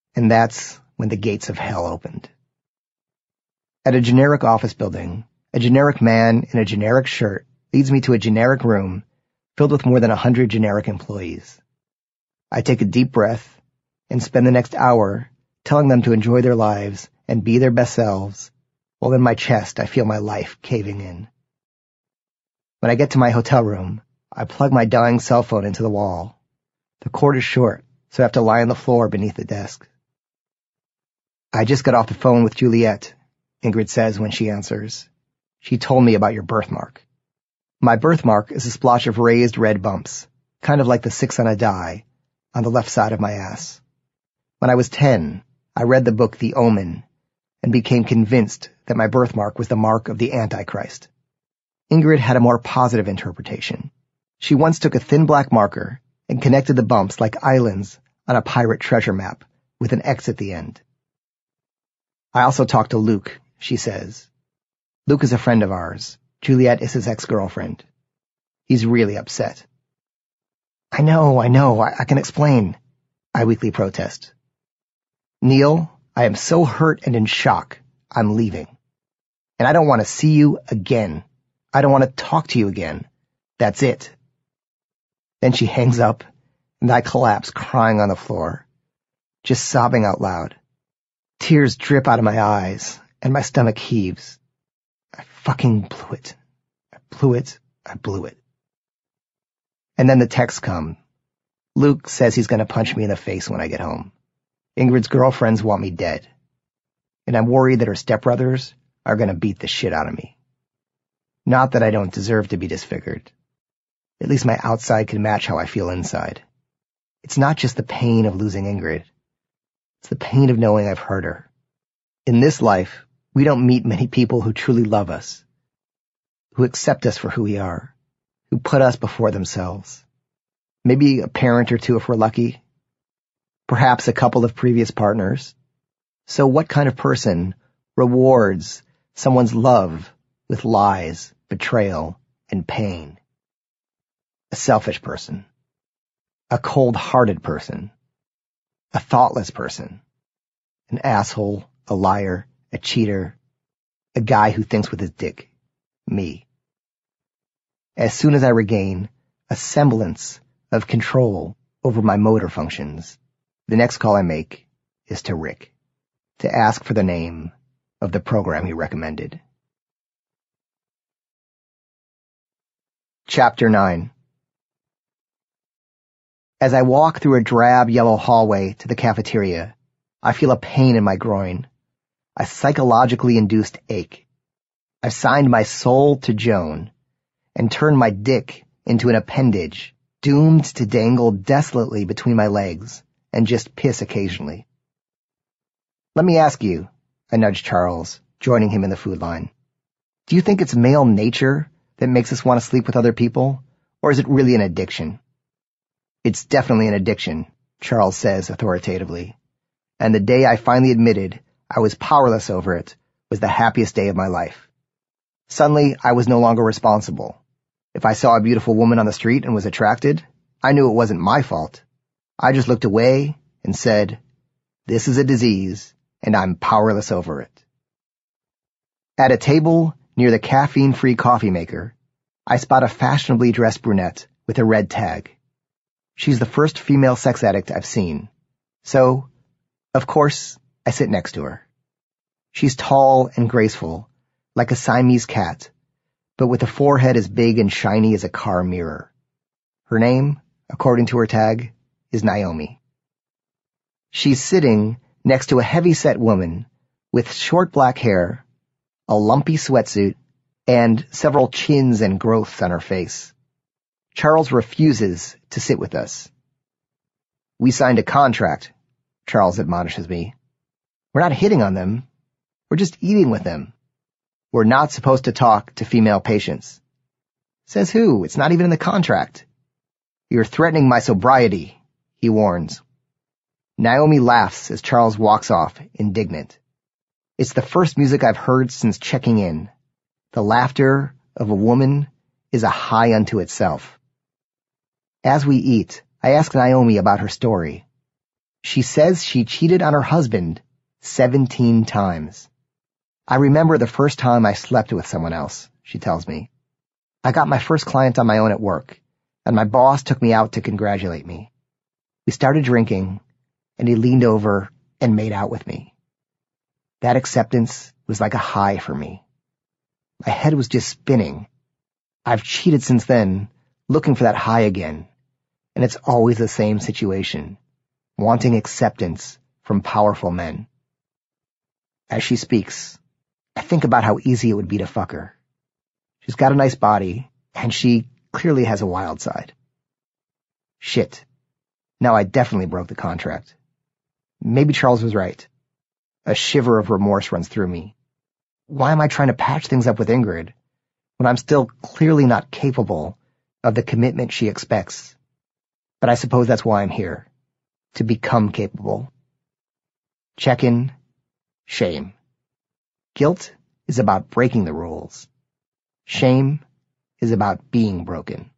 And that's when the gates of hell opened. At a generic office building, a generic man in a generic shirt leads me to a generic room filled with more than 100 generic employees. I take a deep breath and spend the next hour telling them to enjoy their lives and be their best selves, while in my chest I feel my life caving in. When I get to my hotel room, I plug my dying cell phone into the wall. The cord is short, so I have to lie on the floor beneath the desk. I just got off the phone with Juliet, Ingrid says when she answers. She told me about your birthmark. My birthmark is a splotch of raised red bumps, kind of like the 6 on a die, on the left side of my ass. When I was 10, I read the book The Omen and became convinced that my birthmark was the mark of the Antichrist. Ingrid had a more positive interpretation. She once took a thin black marker and connected the bumps like islands on a pirate treasure map with an X at the end. I also talked to Luke, she says. Luke is a friend of ours. Juliet is his ex-girlfriend. He's really upset. I know, I can explain, I weakly protest. Neil, I am so hurt and in shock, I'm leaving. And I don't want to see you again. I don't want to talk to you again. That's it. Then she hangs up, and I collapse crying on the floor, just sobbing out loud. Tears drip out of my eyes, and my stomach heaves. I fucking blew it. I blew it. And then the texts come. Luke says he's going to punch me in the face when I get home. Ingrid's girlfriends want me dead. And I'm worried that her stepbrothers are going to beat the shit out of me. Not that I don't deserve to be disfigured. At least my outside can match how I feel inside. It's not just the pain of losing Ingrid. It's the pain of knowing I've hurt her. In this life, we don't meet many people who truly love us, who accept us for who we are, who put us before themselves. Maybe a parent or two if we're lucky. Perhaps a couple of previous partners. So what kind of person rewards someone's love with lies, betrayal, and pain? A selfish person. A cold-hearted person. A thoughtless person. An asshole, a liar, a cheater, a guy who thinks with his dick. Me. As soon as I regain a semblance of control over my motor functions, the next call I make is to Rick, to ask for the name of the program he recommended. Chapter 9. As I walk through a drab yellow hallway to the cafeteria, I feel a pain in my groin, a psychologically induced ache. I've signed my soul to Joan and turned my dick into an appendage doomed to dangle desolately between my legs and just piss occasionally. Let me ask you, I nudged Charles, joining him in the food line. Do you think it's male nature that makes us want to sleep with other people, or is it really an addiction? It's definitely an addiction, Charles says authoritatively. And the day I finally admitted I was powerless over it was the happiest day of my life. Suddenly, I was no longer responsible. If I saw a beautiful woman on the street and was attracted, I knew it wasn't my fault. I just looked away and said, "This is a disease, and I'm powerless over it." At a table near the caffeine-free coffee maker, I spot a fashionably dressed brunette with a red tag. She's the first female sex addict I've seen. So, of course, I sit next to her. She's tall and graceful, like a Siamese cat, but with a forehead as big and shiny as a car mirror. Her name, according to her tag, is Naomi. She's sitting next to a heavy-set woman with short black hair, a lumpy sweatsuit, and several chins and growths on her face. Charles refuses to sit with us. "We signed a contract," Charles admonishes me. "We're not hitting on them. We're just eating with them. We're not supposed to talk to female patients." Says who? It's not even in the contract. "You're threatening my sobriety," he warns. Naomi laughs as Charles walks off, indignant. It's the first music I've heard since checking in. The laughter of a woman is a high unto itself. As we eat, I ask Naomi about her story. She says she cheated on her husband 17 times. I remember the first time I slept with someone else, she tells me. I got my first client on my own at work, and my boss took me out to congratulate me. We started drinking, and he leaned over and made out with me. That acceptance was like a high for me. My head was just spinning. I've cheated since then, looking for that high again, and it's always the same situation, wanting acceptance from powerful men. As she speaks, I think about how easy it would be to fuck her. She's got a nice body, and she clearly has a wild side. Shit. Now I definitely broke the contract. Maybe Charles was right. A shiver of remorse runs through me. Why am I trying to patch things up with Ingrid when I'm still clearly not capable of the commitment she expects? But I suppose that's why I'm here, to become capable. Check-in, shame. Guilt is about breaking the rules. Shame is about being broken.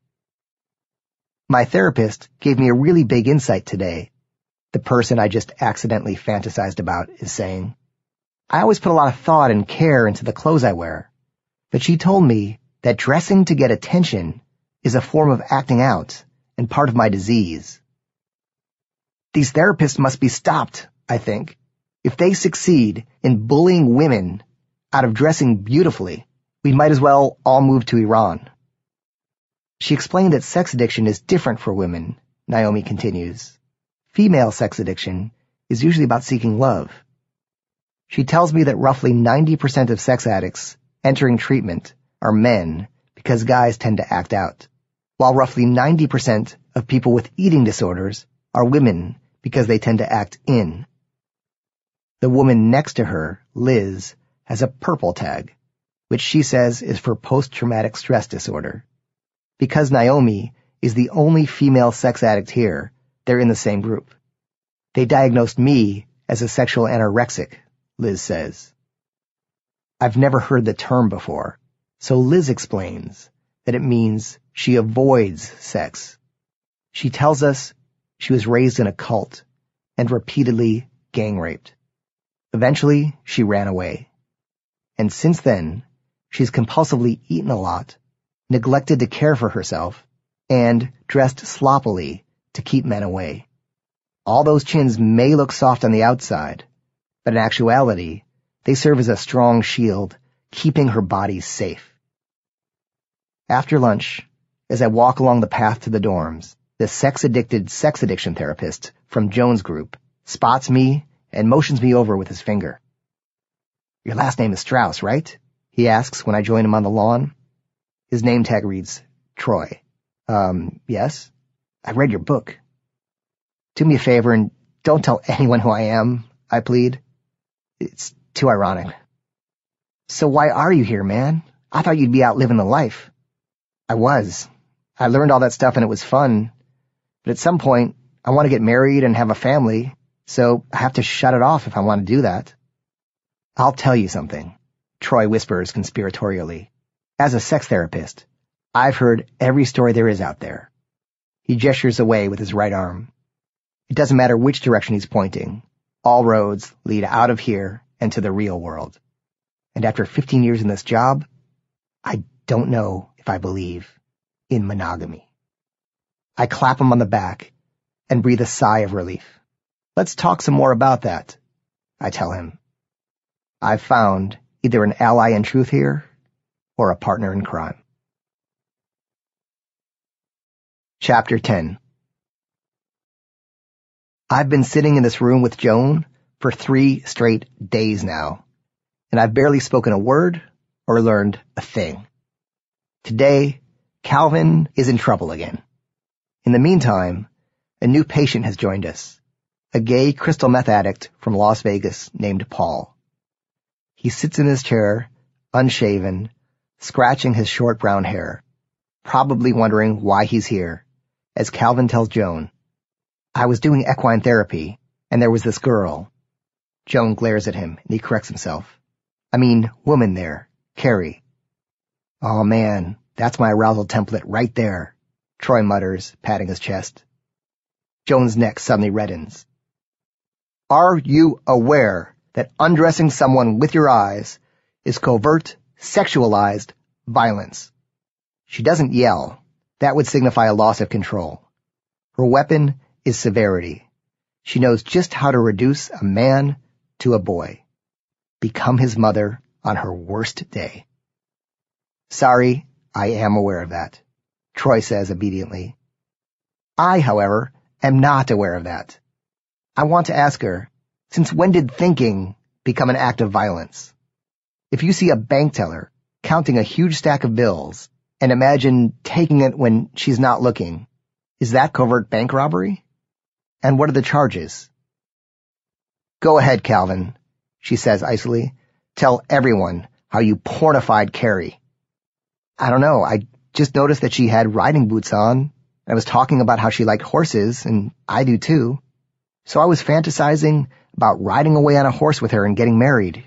My therapist gave me a really big insight today. The person I just accidentally fantasized about is saying, I always put a lot of thought and care into the clothes I wear, but she told me that dressing to get attention is a form of acting out and part of my disease. These therapists must be stopped, I think. If they succeed in bullying women out of dressing beautifully, we might as well all move to Iran. She explained that sex addiction is different for women, Naomi continues. Female sex addiction is usually about seeking love. She tells me that roughly 90% of sex addicts entering treatment are men because guys tend to act out, while roughly 90% of people with eating disorders are women because they tend to act in. The woman next to her, Liz, has a purple tag, which she says is for post-traumatic stress disorder. Because Naomi is the only female sex addict here, they're in the same group. They diagnosed me as a sexual anorexic, Liz says. I've never heard the term before, so Liz explains that it means she avoids sex. She tells us she was raised in a cult and repeatedly gang raped. Eventually, she ran away. And since then, she's compulsively eaten a lot, neglected to care for herself, and dressed sloppily to keep men away. All those chins may look soft on the outside, but in actuality, they serve as a strong shield, keeping her body safe. After lunch, as I walk along the path to the dorms, the sex-addicted sex addiction therapist from Jones Group spots me and motions me over with his finger. Your last name is Strauss, right? He asks when I join him on the lawn. His name tag reads, Troy. Yes? I read your book. Do me a favor and don't tell anyone who I am, I plead. It's too ironic. So why are you here, man? I thought you'd be out living the life. I was. I learned all that stuff and it was fun. But at some point, I want to get married and have a family, so I have to shut it off if I want to do that. I'll tell you something, Troy whispers conspiratorially. As a sex therapist, I've heard every story there is out there. He gestures away with his right arm. It doesn't matter which direction he's pointing. All roads lead out of here and to the real world. And after 15 years in this job, I don't know if I believe in monogamy. I clap him on the back and breathe a sigh of relief. Let's talk some more about that, I tell him. I've found either an ally in truth here or a partner in crime. Chapter 10. I've been sitting in this room with Joan for 3 straight days now, and I've barely spoken a word or learned a thing. Today, Calvin is in trouble again. In the meantime, a new patient has joined us, a gay crystal meth addict from Las Vegas named Paul. He sits in his chair, unshaven, scratching his short brown hair, probably wondering why he's here, as Calvin tells Joan, I was doing equine therapy, and there was this girl. Joan glares at him, and he corrects himself. I mean, woman there, Carrie. Oh man, that's my arousal template right there, Troy mutters, patting his chest. Joan's neck suddenly reddens. Are you aware that undressing someone with your eyes is covert, sexualized violence? She doesn't yell. That would signify a loss of control. Her weapon is severity. She knows just how to reduce a man to a boy. Become his mother on her worst day. Sorry, I am aware of that, Troy says obediently. I, however, am not aware of that. I want to ask her, since when did thinking become an act of violence? If you see a bank teller counting a huge stack of bills and imagine taking it when she's not looking, is that covert bank robbery? And what are the charges? Go ahead, Calvin, she says icily. Tell everyone how you pornified Carrie. I don't know. I just noticed that she had riding boots on. I was talking about how she liked horses, and I do too. So I was fantasizing about riding away on a horse with her and getting married.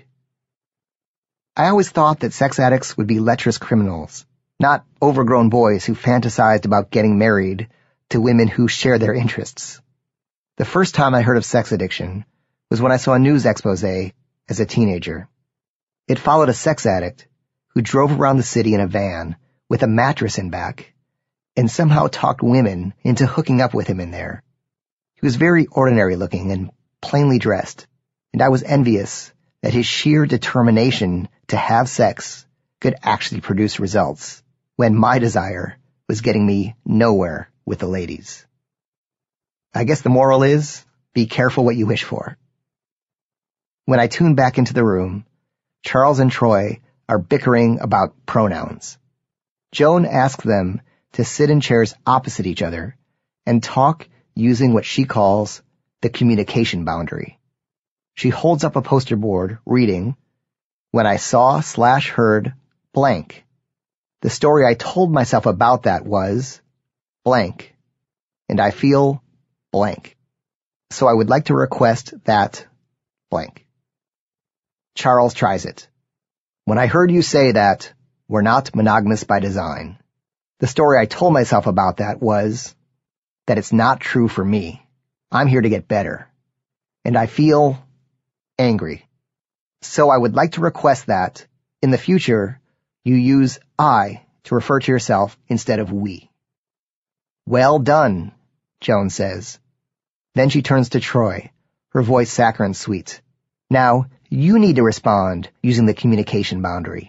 I always thought that sex addicts would be lecherous criminals, not overgrown boys who fantasized about getting married to women who share their interests. The first time I heard of sex addiction was when I saw a news expose as a teenager. It followed a sex addict who drove around the city in a van with a mattress in back and somehow talked women into hooking up with him in there. He was very ordinary looking and plainly dressed, and I was envious that his sheer determination to have sex could actually produce results when my desire was getting me nowhere with the ladies. I guess the moral is, be careful what you wish for. When I tune back into the room, Charles and Troy are bickering about pronouns. Joan asks them to sit in chairs opposite each other and talk using what she calls the communication boundary. She holds up a poster board reading, "When I saw/heard blank. The story I told myself about that was blank, and I feel blank. So I would like to request that blank." Charles tries it. "When I heard you say that we're not monogamous by design, the story I told myself about that was that it's not true for me. I'm here to get better. And I feel angry. So I would like to request that, in the future, you use I to refer to yourself instead of we." "Well done," Joan says. Then she turns to Troy, her voice saccharine sweet. "Now, you need to respond using the communication boundary."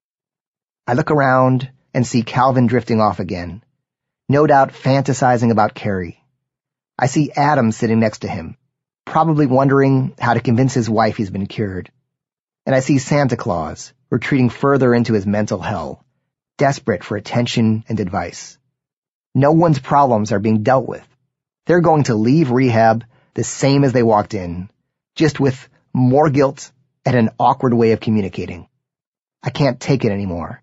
I look around and see Calvin drifting off again, no doubt fantasizing about Carrie. I see Adam sitting next to him, probably wondering how to convince his wife he's been cured. And I see Santa Claus retreating further into his mental hell, desperate for attention and advice. No one's problems are being dealt with. They're going to leave rehab the same as they walked in, just with more guilt and an awkward way of communicating. I can't take it anymore.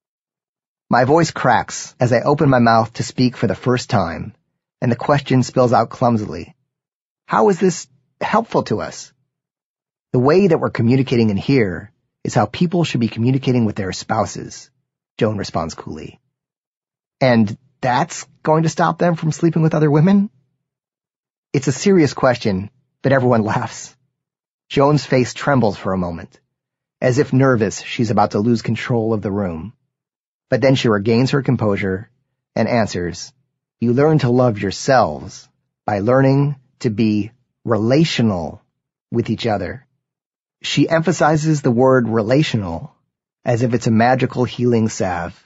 My voice cracks as I open my mouth to speak for the first time, and the question spills out clumsily. How is this helpful to us? The way that we're communicating in here is how people should be communicating with their spouses, Joan responds coolly. And that's going to stop them from sleeping with other women? It's a serious question, but everyone laughs. Joan's face trembles for a moment, as if nervous she's about to lose control of the room. But then she regains her composure and answers, "You learn to love yourselves by learning to be relational with each other." She emphasizes the word relational as if it's a magical healing salve.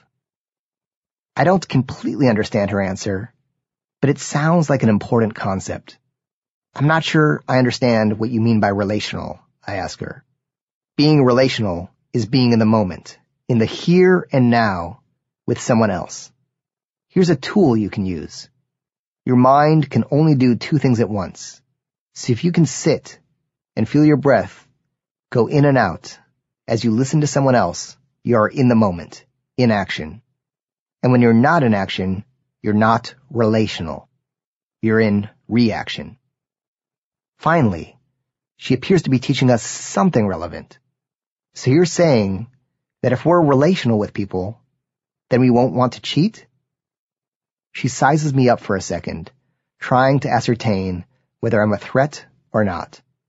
I don't completely understand her answer, but it sounds like an important concept. "I'm not sure I understand what you mean by relational," I ask her. "Being relational is being in the moment, in the here and now, with someone else. Here's a tool you can use. Your mind can only do two things at once. So if you can sit and feel your breath go in and out as you listen to someone else, you are in the moment, in action. And when you're not in action, you're not relational. You're in reaction." Finally, she appears to be teaching us something relevant. "So you're saying that if we're relational with people, then we won't want to cheat?" She sizes me up for a second, trying to ascertain whether I'm a threat or not.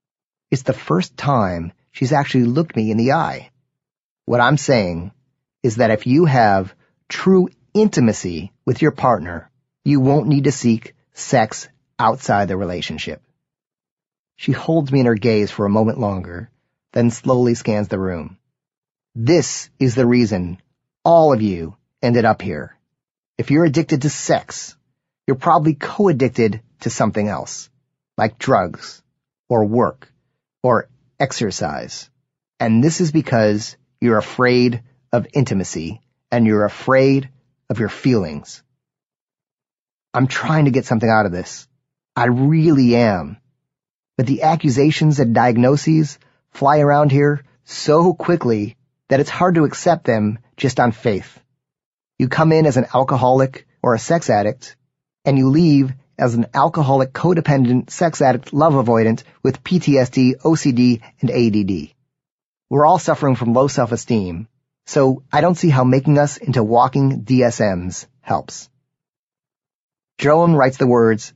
It's the first time she's actually looked me in the eye. What I'm saying is that if you have true intimacy with your partner, you won't need to seek sex outside the relationship. She holds me in her gaze for a moment longer, then slowly scans the room. This is the reason all of you ended up here. If you're addicted to sex, you're probably co-addicted to something else, like drugs, or work, or exercise. And this is because you're afraid of intimacy, and you're afraid of your feelings. I'm trying to get something out of this. I really am. But the accusations and diagnoses fly around here so quickly that it's hard to accept them just on faith. You come in as an alcoholic or a sex addict, and you leave as an alcoholic, codependent, sex addict, love avoidant with PTSD, OCD, and ADD. We're all suffering from low self-esteem, so I don't see how making us into walking DSMs helps. Joan writes the words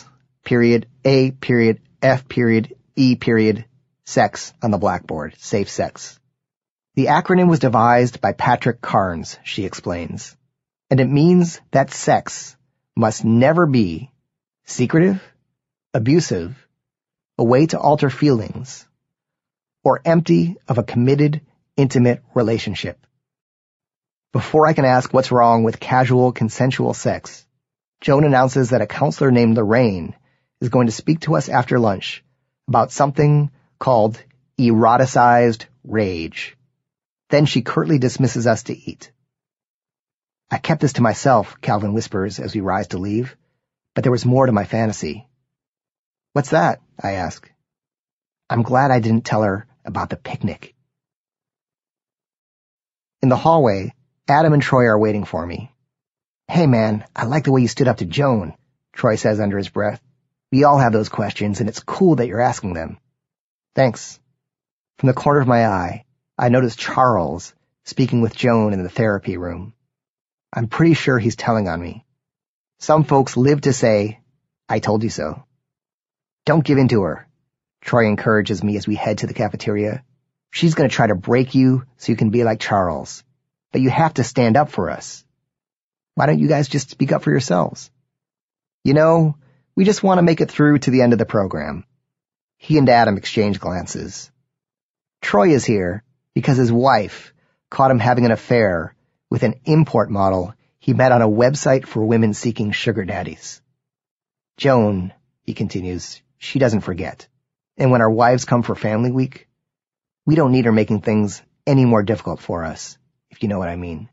S.A.F.E. sex on the blackboard, safe sex. The acronym was devised by Patrick Carnes, she explains, and it means that sex must never be secretive, abusive, a way to alter feelings, or empty of a committed, intimate relationship. Before I can ask what's wrong with casual, consensual sex, Joan announces that a counselor named Lorraine is going to speak to us after lunch about something called eroticized rage. Then she curtly dismisses us to eat. I kept this to myself, Calvin whispers as we rise to leave, but there was more to my fantasy. What's that? I ask. I'm glad I didn't tell her about the picnic. In the hallway, Adam and Troy are waiting for me. Hey man, I like the way you stood up to Joan, Troy says under his breath. We all have those questions, and it's cool that you're asking them. Thanks. From the corner of my eye, I notice Charles speaking with Joan in the therapy room. I'm pretty sure he's telling on me. Some folks live to say, I told you so. Don't give in to her, Troy encourages me as we head to the cafeteria. She's going to try to break you so you can be like Charles. But you have to stand up for us. Why don't you guys just speak up for yourselves? You know, we just want to make it through to the end of the program. He and Adam exchange glances. Troy is here because his wife caught him having an affair with an import model he met on a website for women seeking sugar daddies. Joan, he continues, she doesn't forget. And when our wives come for family week, we don't need her making things any more difficult for us, if you know what I mean.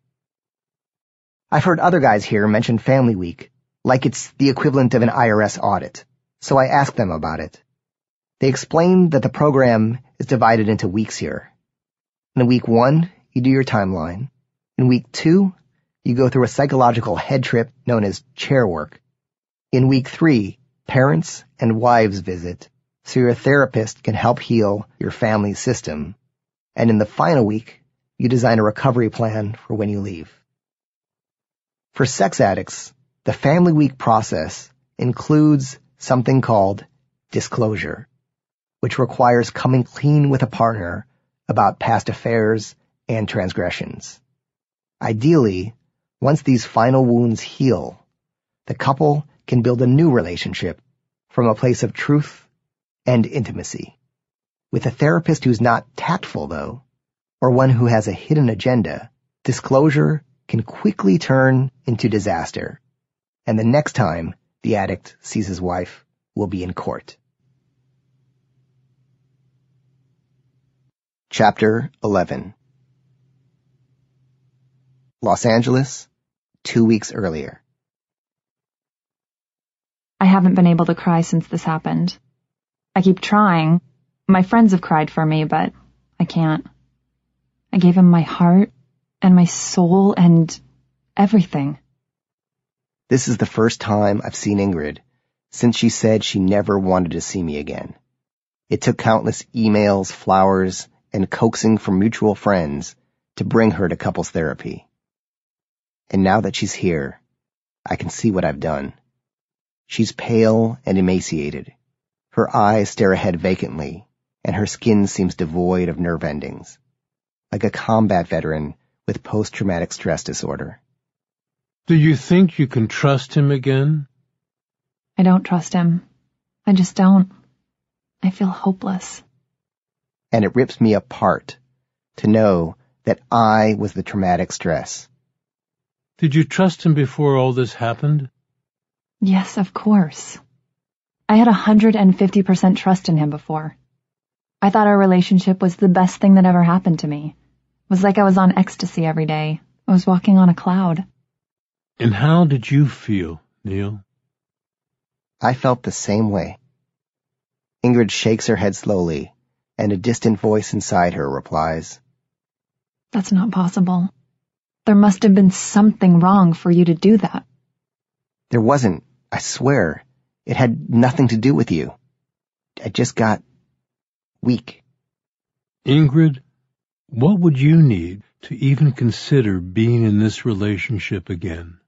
I've heard other guys here mention family week, like it's the equivalent of an IRS audit, so I asked them about it. They explained that the program is divided into weeks here. In week 1, you do your timeline. In week 2, you go through a psychological head trip known as chair work. In week 3, parents and wives visit, so your therapist can help heal your family system. And in the final week, you design a recovery plan for when you leave. For sex addicts, the family week process includes something called disclosure, which requires coming clean with a partner about past affairs and transgressions. Ideally, once these final wounds heal, the couple can build a new relationship from a place of truth and intimacy. With a therapist who's not tactful, though, or one who has a hidden agenda, disclosure can quickly turn into disaster, and the next time the addict sees his wife will be in court. Chapter 11. Los Angeles, 2 weeks earlier. I haven't been able to cry since this happened. I keep trying. My friends have cried for me, but I can't. I gave him my heart and my soul and everything. This is the first time I've seen Ingrid since she said she never wanted to see me again. It took countless emails, flowers, and coaxing from mutual friends to bring her to couples therapy. And now that she's here, I can see what I've done. She's pale and emaciated. Her eyes stare ahead vacantly, and her skin seems devoid of nerve endings, like a combat veteran with post-traumatic stress disorder. Do you think you can trust him again? I don't trust him. I just don't. I feel hopeless. And it rips me apart to know that I was the traumatic stress. Did you trust him before all this happened? Yes, of course. I had 150% trust in him before. I thought our relationship was the best thing that ever happened to me. It was like I was on ecstasy every day. I was walking on a cloud. And how did you feel, Neil? I felt the same way. Ingrid shakes her head slowly, and a distant voice inside her replies, That's not possible. There must have been something wrong for you to do that. There wasn't, I swear. It had nothing to do with you. I just got weak. Ingrid, what would you need to even consider being in this relationship again?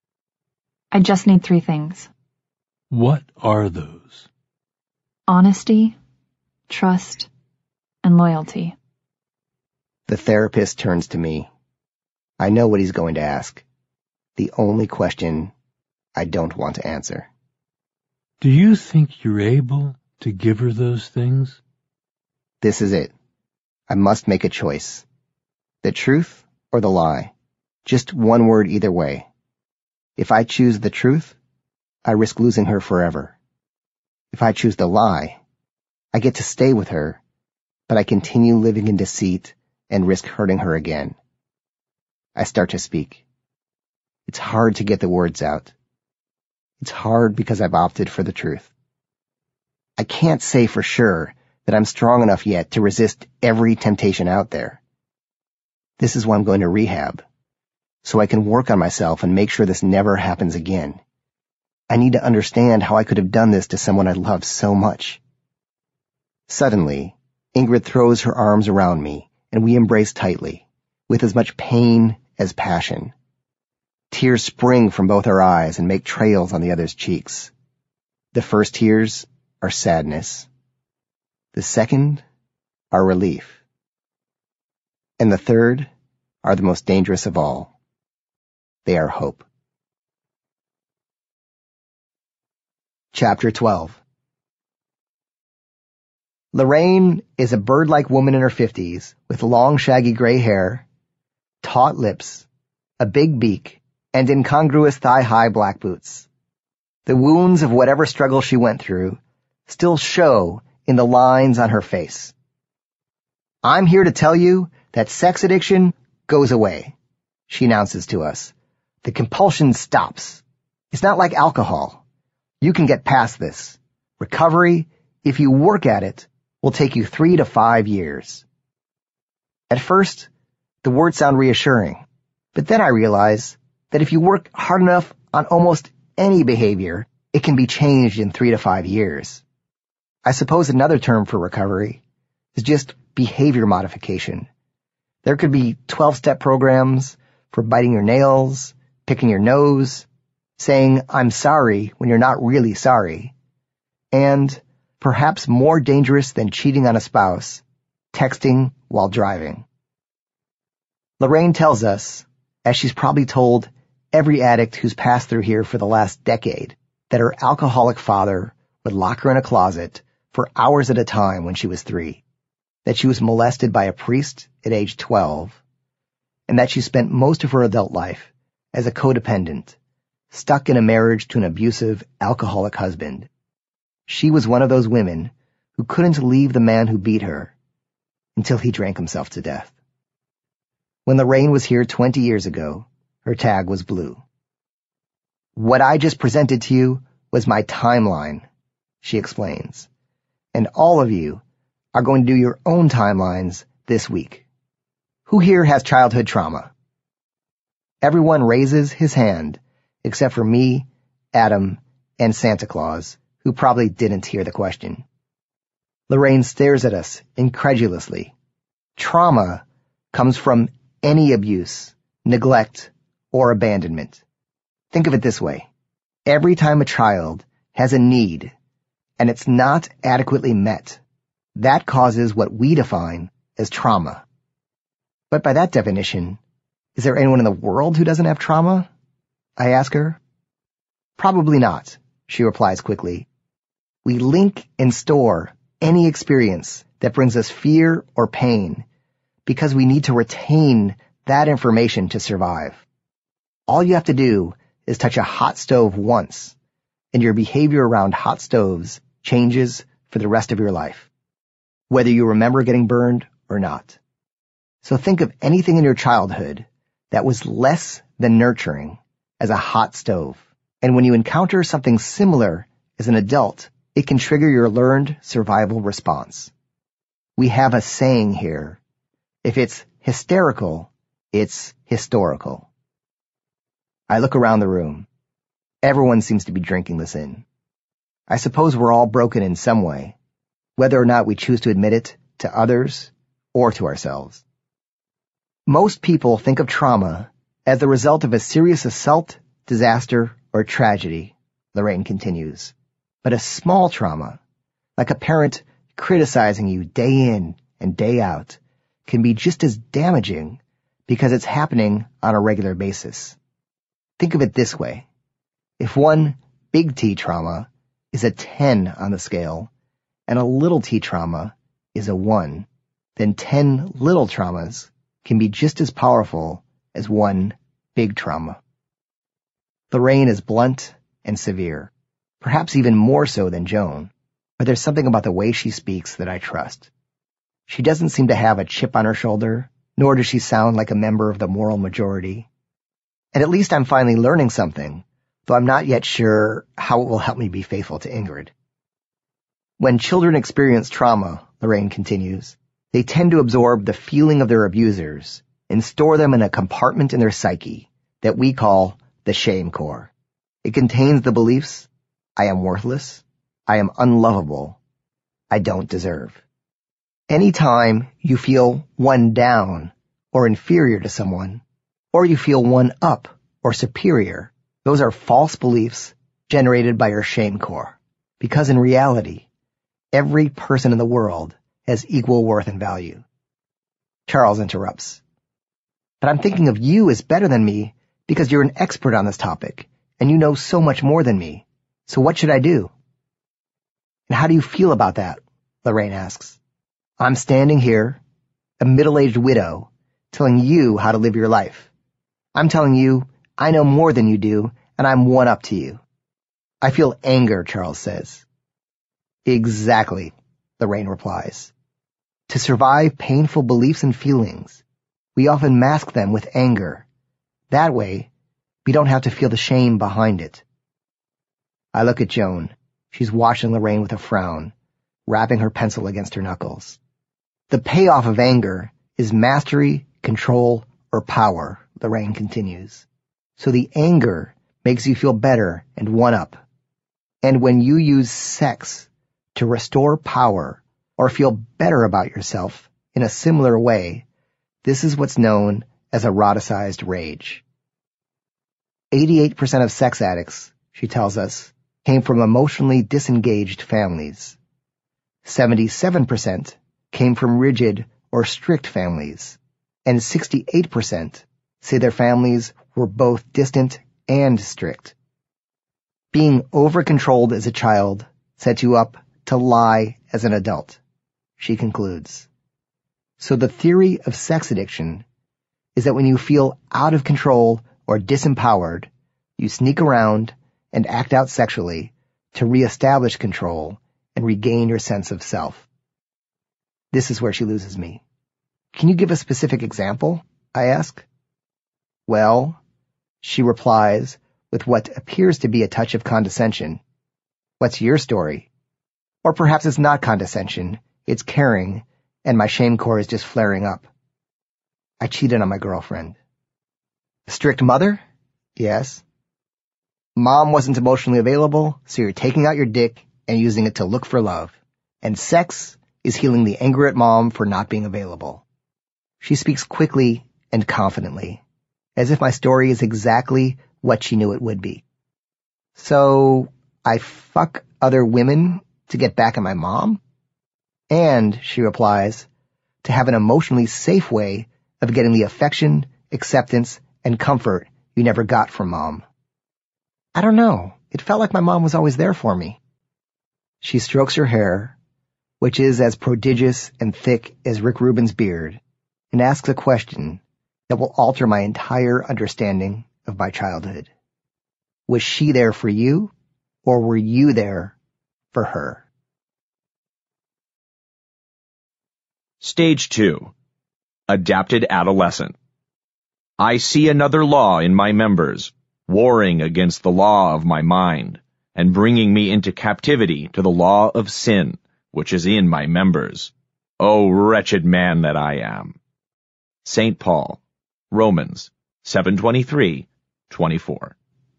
I just need 3 things. What are those? Honesty, trust, and loyalty. The therapist turns to me. I know what he's going to ask. The only question I don't want to answer. Do you think you're able to give her those things? This is it. I must make a choice. The truth or the lie. Just one word either way. If I choose the truth, I risk losing her forever. If I choose the lie, I get to stay with her, but I continue living in deceit and risk hurting her again. I start to speak. It's hard to get the words out. It's hard because I've opted for the truth. I can't say for sure that I'm strong enough yet to resist every temptation out there. This is why I'm going to rehab, so I can work on myself and make sure this never happens again. I need to understand how I could have done this to someone I loved so much. Suddenly, Ingrid throws her arms around me, and we embrace tightly, with as much pain as passion. Tears spring from both our eyes and make trails on the other's cheeks. The first tears are sadness. The second are relief. And the third are the most dangerous of all. They are hope. Chapter 12. Lorraine is a bird-like woman in her 50s with long shaggy gray hair, taut lips, a big beak, and incongruous thigh-high black boots. The wounds of whatever struggle she went through still show in the lines on her face. I'm here to tell you that sex addiction goes away, she announces to us. The compulsion stops. It's not like alcohol. You can get past this. Recovery, if you work at it, will take you 3 to 5 years. At first, the words sound reassuring, but then I realize that if you work hard enough on almost any behavior, it can be changed in 3 to 5 years. I suppose another term for recovery is just behavior modification. There could be 12-step programs for biting your nails, picking your nose, saying I'm sorry when you're not really sorry, and perhaps more dangerous than cheating on a spouse, texting while driving. Lorraine tells us, as she's probably told every addict who's passed through here for the last decade, that her alcoholic father would lock her in a closet for hours at a time when she was 3, that she was molested by a priest at age 12, and that she spent most of her adult life as a codependent, stuck in a marriage to an abusive, alcoholic husband. She was one of those women who couldn't leave the man who beat her until he drank himself to death. When Lorraine was here 20 years ago, her tag was blue. What I just presented to you was my timeline, she explains, and all of you are going to do your own timelines this week. Who here has childhood trauma? Everyone raises his hand except for me, Adam, and Santa Claus, who probably didn't hear the question. Lorraine stares at us incredulously. Trauma comes from any abuse, neglect, or abandonment. Think of it this way. Every time a child has a need and it's not adequately met, That causes what we define as trauma. But by that definition, is there anyone in the world who doesn't have trauma? I ask her. Probably not, she replies quickly. We link and store any experience that brings us fear or pain because we need to retain that information to survive. All you have to do is touch a hot stove once, and your behavior around hot stoves changes for the rest of your life, whether you remember getting burned or not. So think of anything in your childhood that was less than nurturing as a hot stove. And when you encounter something similar as an adult, it can trigger your learned survival response. We have a saying here. If it's hysterical, it's historical. I look around the room. Everyone seems to be drinking this in. I suppose we're all broken in some way, whether or not we choose to admit it to others or to ourselves. Most people think of trauma as the result of a serious assault, disaster, or tragedy, Lorraine continues. But a small trauma, like a parent criticizing you day in and day out, can be just as damaging because it's happening on a regular basis. Think of it this way. If one big T trauma is a 10 on the scale and a little t trauma is a 1, then 10 little traumas can be just as powerful as one big trauma. Lorraine is blunt and severe, perhaps even more so than Joan, but there's something about the way she speaks that I trust. She doesn't seem to have a chip on her shoulder, nor does she sound like a member of the moral majority. And at least I'm finally learning something, though I'm not yet sure how it will help me be faithful to Ingrid. When children experience trauma, Lorraine continues, they tend to absorb the feeling of their abusers and store them in a compartment in their psyche that we call the shame core. It contains the beliefs, I am worthless, I am unlovable, I don't deserve. Anytime you feel one down or inferior to someone, or you feel one up or superior, those are false beliefs generated by your shame core. Because in reality, every person in the world has equal worth and value. Charles interrupts. But I'm thinking of you as better than me because you're an expert on this topic, and you know so much more than me. So what should I do? And how do you feel about that? Lorraine asks. I'm standing here, a middle-aged widow, telling you how to live your life. I'm telling you I know more than you do, and I'm one up to you. I feel anger, Charles says. Exactly, Lorraine replies. To survive painful beliefs and feelings, we often mask them with anger. That way, we don't have to feel the shame behind it. I look at Joan. She's watching Lorraine with a frown, rapping her pencil against her knuckles. The payoff of anger is mastery, control, or power, Lorraine continues. So the anger makes you feel better and one up. And when you use sex to restore power or feel better about yourself in a similar way, this is what's known as eroticized rage. 88% of sex addicts, she tells us, came from emotionally disengaged families. 77% came from rigid or strict families, and 68% say their families were both distant and strict. Being over-controlled as a child sets you up to lie as an adult, she concludes. So the theory of sex addiction is that when you feel out of control or disempowered, you sneak around and act out sexually to reestablish control and regain your sense of self. This is where she loses me. Can you give a specific example? I ask. Well, she replies with what appears to be a touch of condescension. What's your story? Or perhaps it's not condescension, it's caring, and my shame core is just flaring up. I cheated on my girlfriend. A strict mother? Yes. Mom wasn't emotionally available, so you're taking out your dick and using it to look for love. And sex is healing the anger at mom for not being available. She speaks quickly and confidently, as if my story is exactly what she knew it would be. So, I fuck other women to get back at my mom? And, she replies, to have an emotionally safe way of getting the affection, acceptance, and comfort you never got from Mom. I don't know. It felt like my mom was always there for me. She strokes her hair, which is as prodigious and thick as Rick Rubin's beard, and asks a question that will alter my entire understanding of my childhood. Was she there for you, or were you there for her? Stage 2. Adapted Adolescent. I see another law in my members, warring against the law of my mind, and bringing me into captivity to the law of sin, which is in my members. O wretched man that I am. St. Paul, Romans 7:23-24.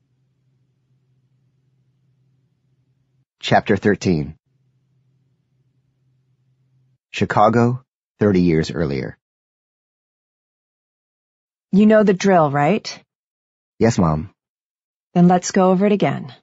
Chapter 13. Chicago, 30 years earlier. You know the drill, right? Yes, Mom. Then let's go over it again.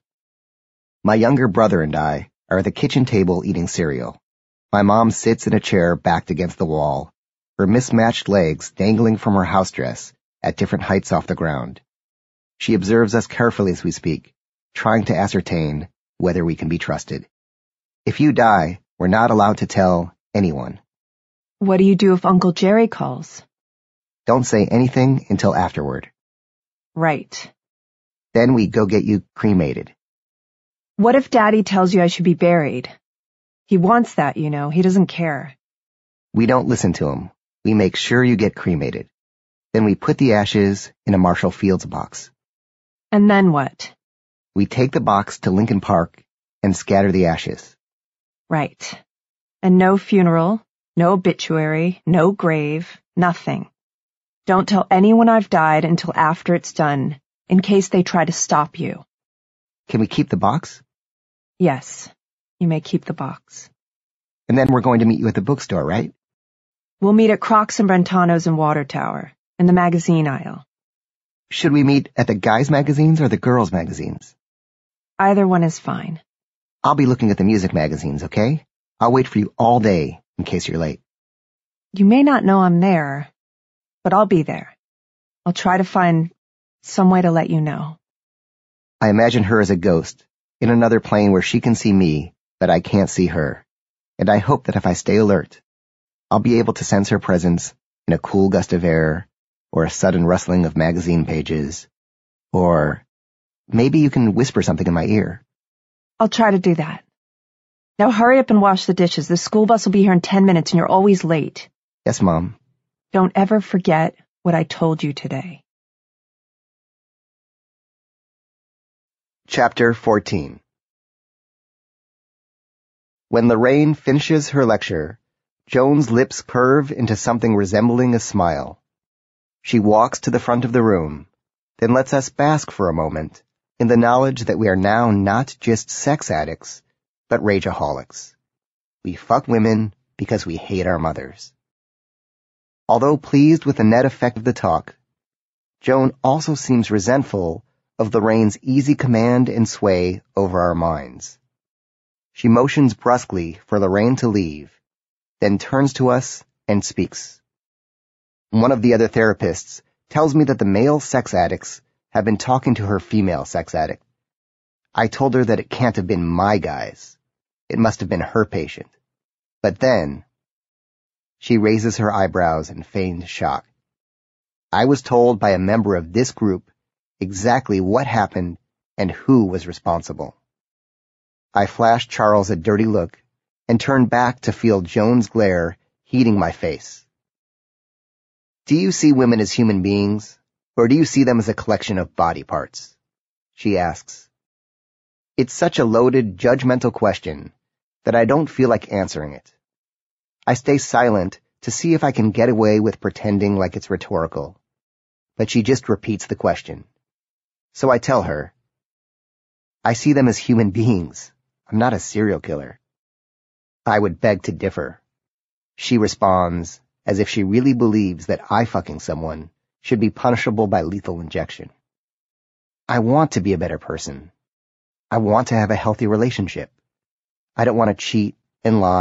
My younger brother and I are at the kitchen table eating cereal. My mom sits in a chair backed against the wall, her mismatched legs dangling from her house dress at different heights off the ground. She observes us carefully as we speak, trying to ascertain whether we can be trusted. If you die, we're not allowed to tell anyone. What do you do if Uncle Jerry calls? Don't say anything until afterward. Right. Then we go get you cremated. What if Daddy tells you I should be buried? He wants that, you know. He doesn't care. We don't listen to him. We make sure you get cremated. Then we put the ashes in a Marshall Fields box. And then what? We take the box to Lincoln Park and scatter the ashes. Right. And no funeral, no obituary, no grave, nothing. Don't tell anyone I've died until after it's done, in case they try to stop you. Can we keep the box? Yes, you may keep the box. And then we're going to meet you at the bookstore, right? We'll meet at Crocs and Brentano's in Water Tower, in the magazine aisle. Should we meet at the guys' magazines or the girls' magazines? Either one is fine. I'll be looking at the music magazines, okay? I'll wait for you all day in case you're late. You may not know I'm there, but I'll be there. I'll try to find some way to let you know. I imagine her as a ghost, in another plane where she can see me, but I can't see her. And I hope that if I stay alert, I'll be able to sense her presence in a cool gust of air, or a sudden rustling of magazine pages, or maybe you can whisper something in my ear. I'll try to do that. Now hurry up and wash the dishes. The school bus will be here in 10 minutes and you're always late. Yes, Mom. Don't ever forget what I told you today. Chapter 14. When Lorraine finishes her lecture, Joan's lips curve into something resembling a smile. She walks to the front of the room, then lets us bask for a moment in the knowledge that we are now not just sex addicts, but rageaholics. We fuck women because we hate our mothers. Although pleased with the net effect of the talk, Joan also seems resentful of Lorraine's easy command and sway over our minds. She motions brusquely for Lorraine to leave, then turns to us and speaks. One of the other therapists tells me that the male sex addicts have been talking to her female sex addict. I told her that it can't have been my guys. It must have been her patient. But then, she raises her eyebrows in feigned shock. I was told by a member of this group exactly what happened and who was responsible. I flashed Charles a dirty look and turned back to feel Joan's glare heating my face. Do you see women as human beings, or do you see them as a collection of body parts? She asks. It's such a loaded, judgmental question that I don't feel like answering it. I stay silent to see if I can get away with pretending like it's rhetorical, but she just repeats the question. So I tell her, I see them as human beings. I'm not a serial killer. I would beg to differ. She responds as if she really believes that I fucking someone should be punishable by lethal injection. I want to be a better person. I want to have a healthy relationship. I don't want to cheat and lie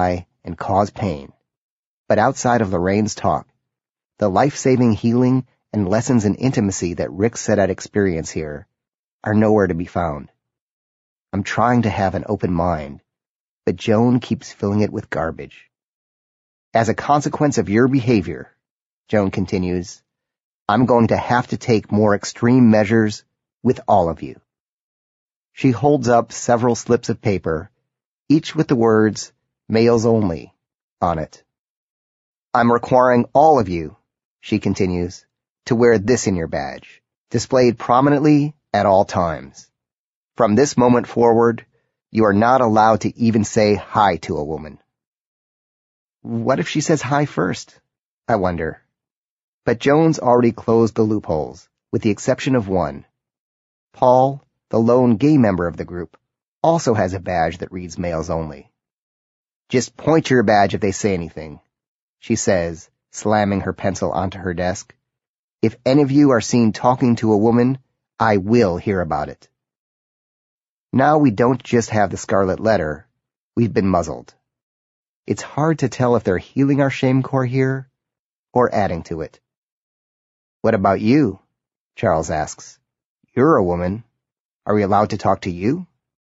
and cause pain. But outside of Lorraine's talk, the life-saving healing and lessons in intimacy that Rick said I'd experience here are nowhere to be found. I'm trying to have an open mind, but Joan keeps filling it with garbage. As a consequence of your behavior, Joan continues, I'm going to have to take more extreme measures with all of you. She holds up several slips of paper, each with the words, males only, on it. I'm requiring all of you, she continues, to wear this in your badge, displayed prominently at all times. From this moment forward, you are not allowed to even say hi to a woman. What if she says hi first? I wonder. But Joan's already closed the loopholes, with the exception of one. Paul, the lone gay member of the group, also has a badge that reads males only. Just point to your badge if they say anything, she says, slamming her pencil onto her desk. If any of you are seen talking to a woman, I will hear about it. Now we don't just have the scarlet letter, we've been muzzled. It's hard to tell if they're healing our shame core here or adding to it. What about you? Charles asks. You're a woman. Are we allowed to talk to you?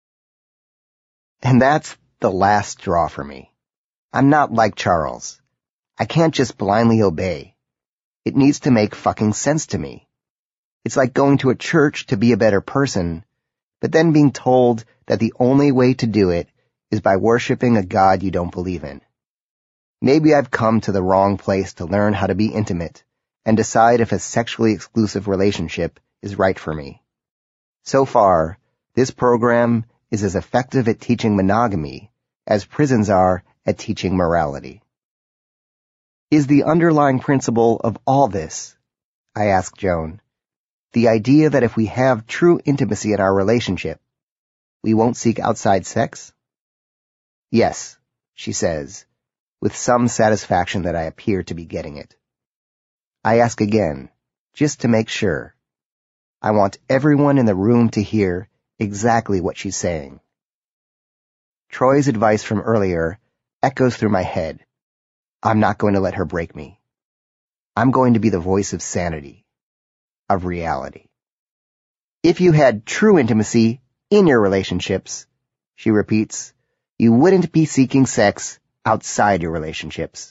And that's the last straw for me. I'm not like Charles. I can't just blindly obey. It needs to make fucking sense to me. It's like going to a church to be a better person, but then being told that the only way to do it is by worshiping a God you don't believe in. Maybe I've come to the wrong place to learn how to be intimate and decide if a sexually exclusive relationship is right for me. So far, this program is as effective at teaching monogamy as prisons are at teaching morality. Is the underlying principle of all this, I asked Joan, the idea that if we have true intimacy in our relationship, we won't seek outside sex? Yes, she says, with some satisfaction that I appear to be getting it. I ask again, just to make sure. I want everyone in the room to hear exactly what she's saying. Troy's advice from earlier echoes through my head. I'm not going to let her break me. I'm going to be the voice of sanity, of reality. If you had true intimacy in your relationships, she repeats, you wouldn't be seeking sex outside your relationships.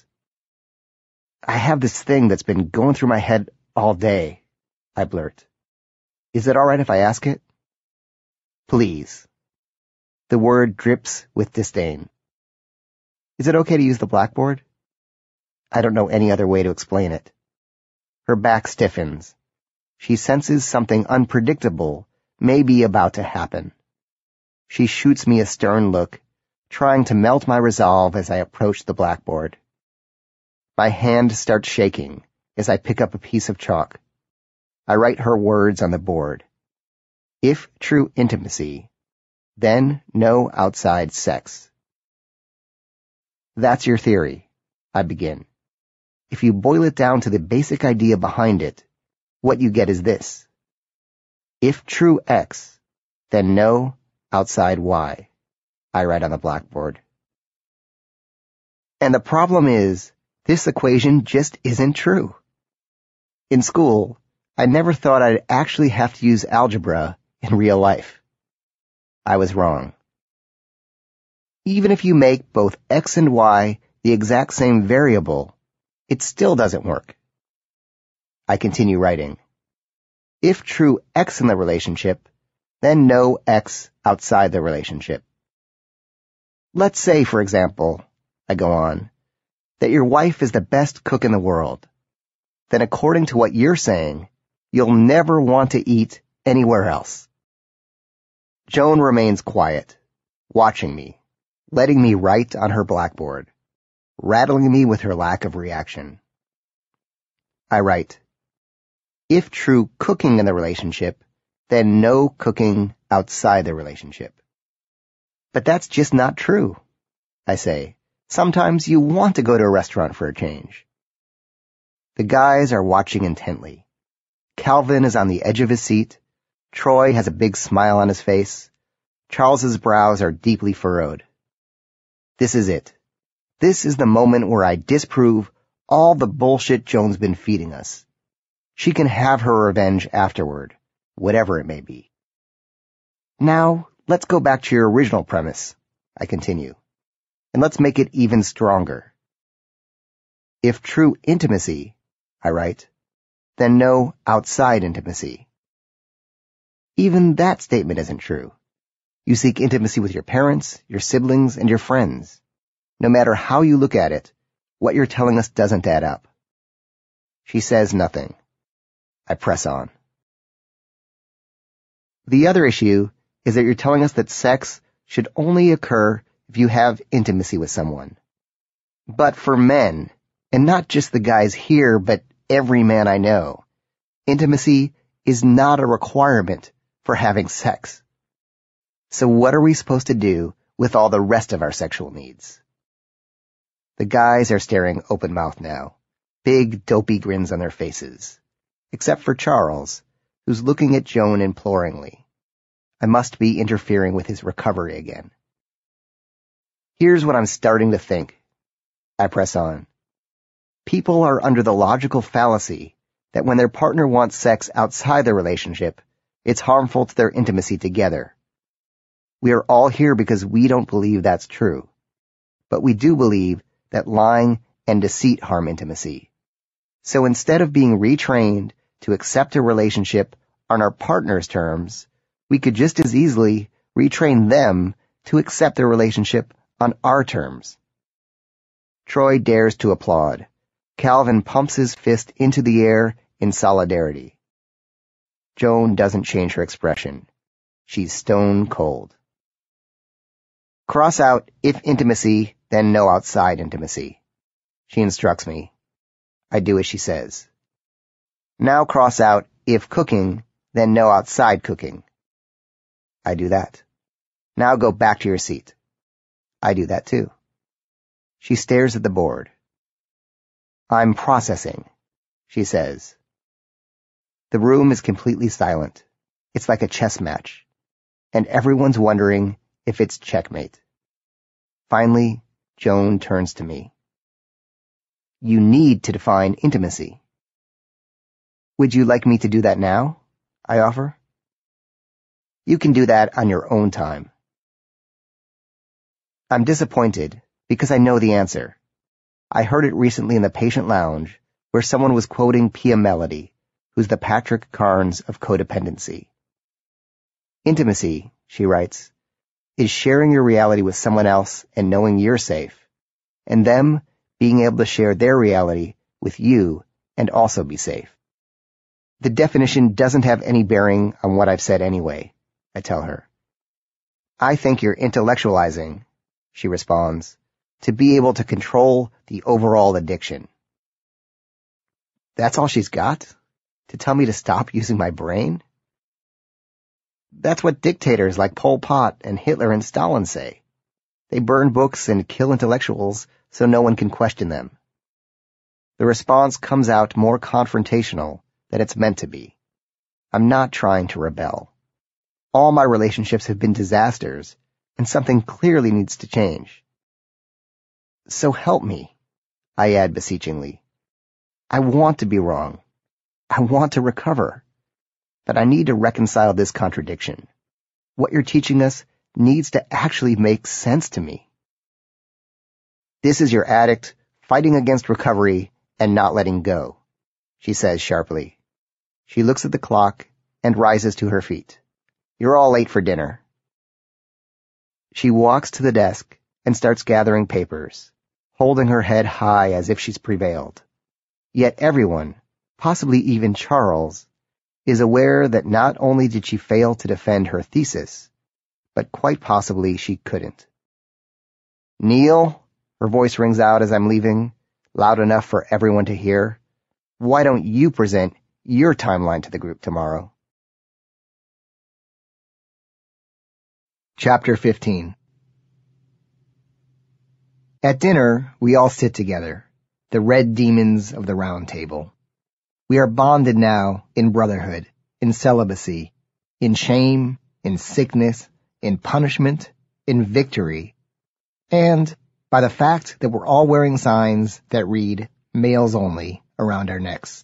I have this thing that's been going through my head all day, I blurt. Is it all right if I ask it? Please. The word drips with disdain. Is it okay to use the blackboard? I don't know any other way to explain it. Her back stiffens. She senses something unpredictable may be about to happen. She shoots me a stern look, trying to melt my resolve as I approach the blackboard. My hand starts shaking as I pick up a piece of chalk. I write her words on the board. If true intimacy, then no outside sex. That's your theory, I begin. If you boil it down to the basic idea behind it, what you get is this. If true X, then no outside Y, I write on the blackboard. And the problem is, this equation just isn't true. In school, I never thought I'd actually have to use algebra in real life. I was wrong. Even if you make both X and Y the exact same variable, it still doesn't work. I continue writing. If true X in the relationship, then no X outside the relationship. Let's say, for example, I go on, that your wife is the best cook in the world. Then according to what you're saying, you'll never want to eat anywhere else. Joan remains quiet, watching me, letting me write on her blackboard, rattling me with her lack of reaction. I write, if true cooking in the relationship, then no cooking outside the relationship. But that's just not true, I say. Sometimes you want to go to a restaurant for a change. The guys are watching intently. Calvin is on the edge of his seat. Troy has a big smile on his face. Charles's brows are deeply furrowed. This is it. This is the moment where I disprove all the bullshit Joan's been feeding us. She can have her revenge afterward, whatever it may be. Now, let's go back to your original premise, I continue, and let's make it even stronger. If true intimacy, I write, then no outside intimacy. Even that statement isn't true. You seek intimacy with your parents, your siblings, and your friends. No matter how you look at it, what you're telling us doesn't add up. She says nothing. I press on. The other issue is that you're telling us that sex should only occur if you have intimacy with someone. But for men, and not just the guys here, but every man I know, intimacy is not a requirement for having sex. So what are we supposed to do with all the rest of our sexual needs? The guys are staring open-mouthed now, big, dopey grins on their faces, except for Charles, who's looking at Joan imploringly. I must be interfering with his recovery again. Here's what I'm starting to think. I press on. People are under the logical fallacy that when their partner wants sex outside their relationship, it's harmful to their intimacy together. We are all here because we don't believe that's true. But we do believe that lying and deceit harm intimacy. So instead of being retrained to accept a relationship on our partner's terms, we could just as easily retrain them to accept a relationship on our terms. Troy dares to applaud. Calvin pumps his fist into the air in solidarity. Joan doesn't change her expression. She's stone cold. Cross out if intimacy, then no outside intimacy. She instructs me. I do as she says. Now cross out if cooking, then no outside cooking. I do that. Now go back to your seat. I do that too. She stares at the board. I'm processing, she says. The room is completely silent. It's like a chess match. And everyone's wondering if it's checkmate. Finally, Joan turns to me. You need to define intimacy. Would you like me to do that now? I offer. You can do that on your own time. I'm disappointed because I know the answer. I heard it recently in the patient lounge where someone was quoting Pia Mellody, who's the Patrick Carnes of codependency. Intimacy, she writes, is sharing your reality with someone else and knowing you're safe, and them being able to share their reality with you and also be safe. The definition doesn't have any bearing on what I've said anyway, I tell her. I think you're intellectualizing, she responds, to be able to control the overall addiction. That's all she's got? To tell me to stop using my brain? That's what dictators like Pol Pot and Hitler and Stalin say. They burn books and kill intellectuals so no one can question them. The response comes out more confrontational than it's meant to be. I'm not trying to rebel. All my relationships have been disasters, and something clearly needs to change. So help me, I add beseechingly. I want to be wrong. I want to recover. But I need to reconcile this contradiction. What you're teaching us needs to actually make sense to me. This is your addict fighting against recovery and not letting go, she says sharply. She looks at the clock and rises to her feet. You're all late for dinner. She walks to the desk and starts gathering papers, holding her head high as if she's prevailed. Yet everyone, possibly even Charles, is aware that not only did she fail to defend her thesis, but quite possibly she couldn't. Neil, her voice rings out as I'm leaving, loud enough for everyone to hear. Why don't you present your timeline to the group tomorrow? Chapter 15. At dinner, we all sit together, the red demons of the round table. We are bonded now in brotherhood, in celibacy, in shame, in sickness, in punishment, in victory, and, by the fact that we're all wearing signs that read males only around our necks.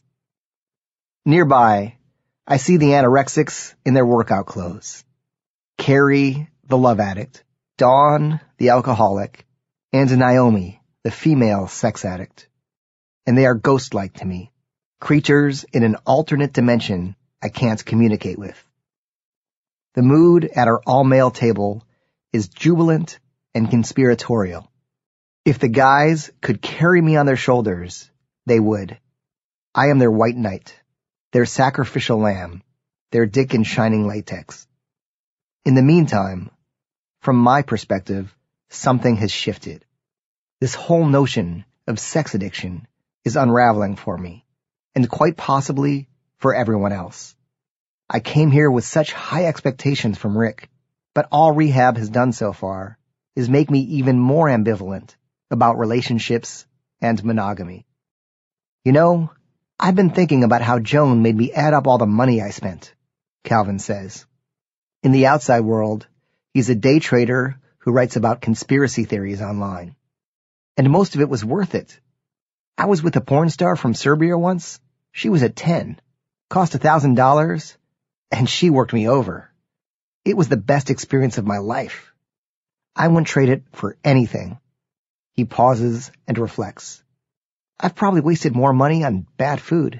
Nearby, I see the anorexics in their workout clothes. Carrie, the love addict, Dawn, the alcoholic, and Naomi, the female sex addict. And they are ghost-like to me, creatures in an alternate dimension I can't communicate with. The mood at our all-male table is jubilant and conspiratorial. If the guys could carry me on their shoulders, they would. I am their white knight, their sacrificial lamb, their dick in shining latex. In the meantime, from my perspective, something has shifted. This whole notion of sex addiction is unraveling for me, and quite possibly for everyone else. I came here with such high expectations from Rick, but all rehab has done so far is make me even more ambivalent about relationships and monogamy. You know, I've been thinking about how Joan made me add up all the money I spent, Calvin says. In the outside world, he's a day trader who writes about conspiracy theories online. And most of it was worth it. I was with a porn star from Serbia once. She was at 10, cost $1,000, and she worked me over. It was the best experience of my life. I wouldn't trade it for anything. He pauses and reflects. I've probably wasted more money on bad food.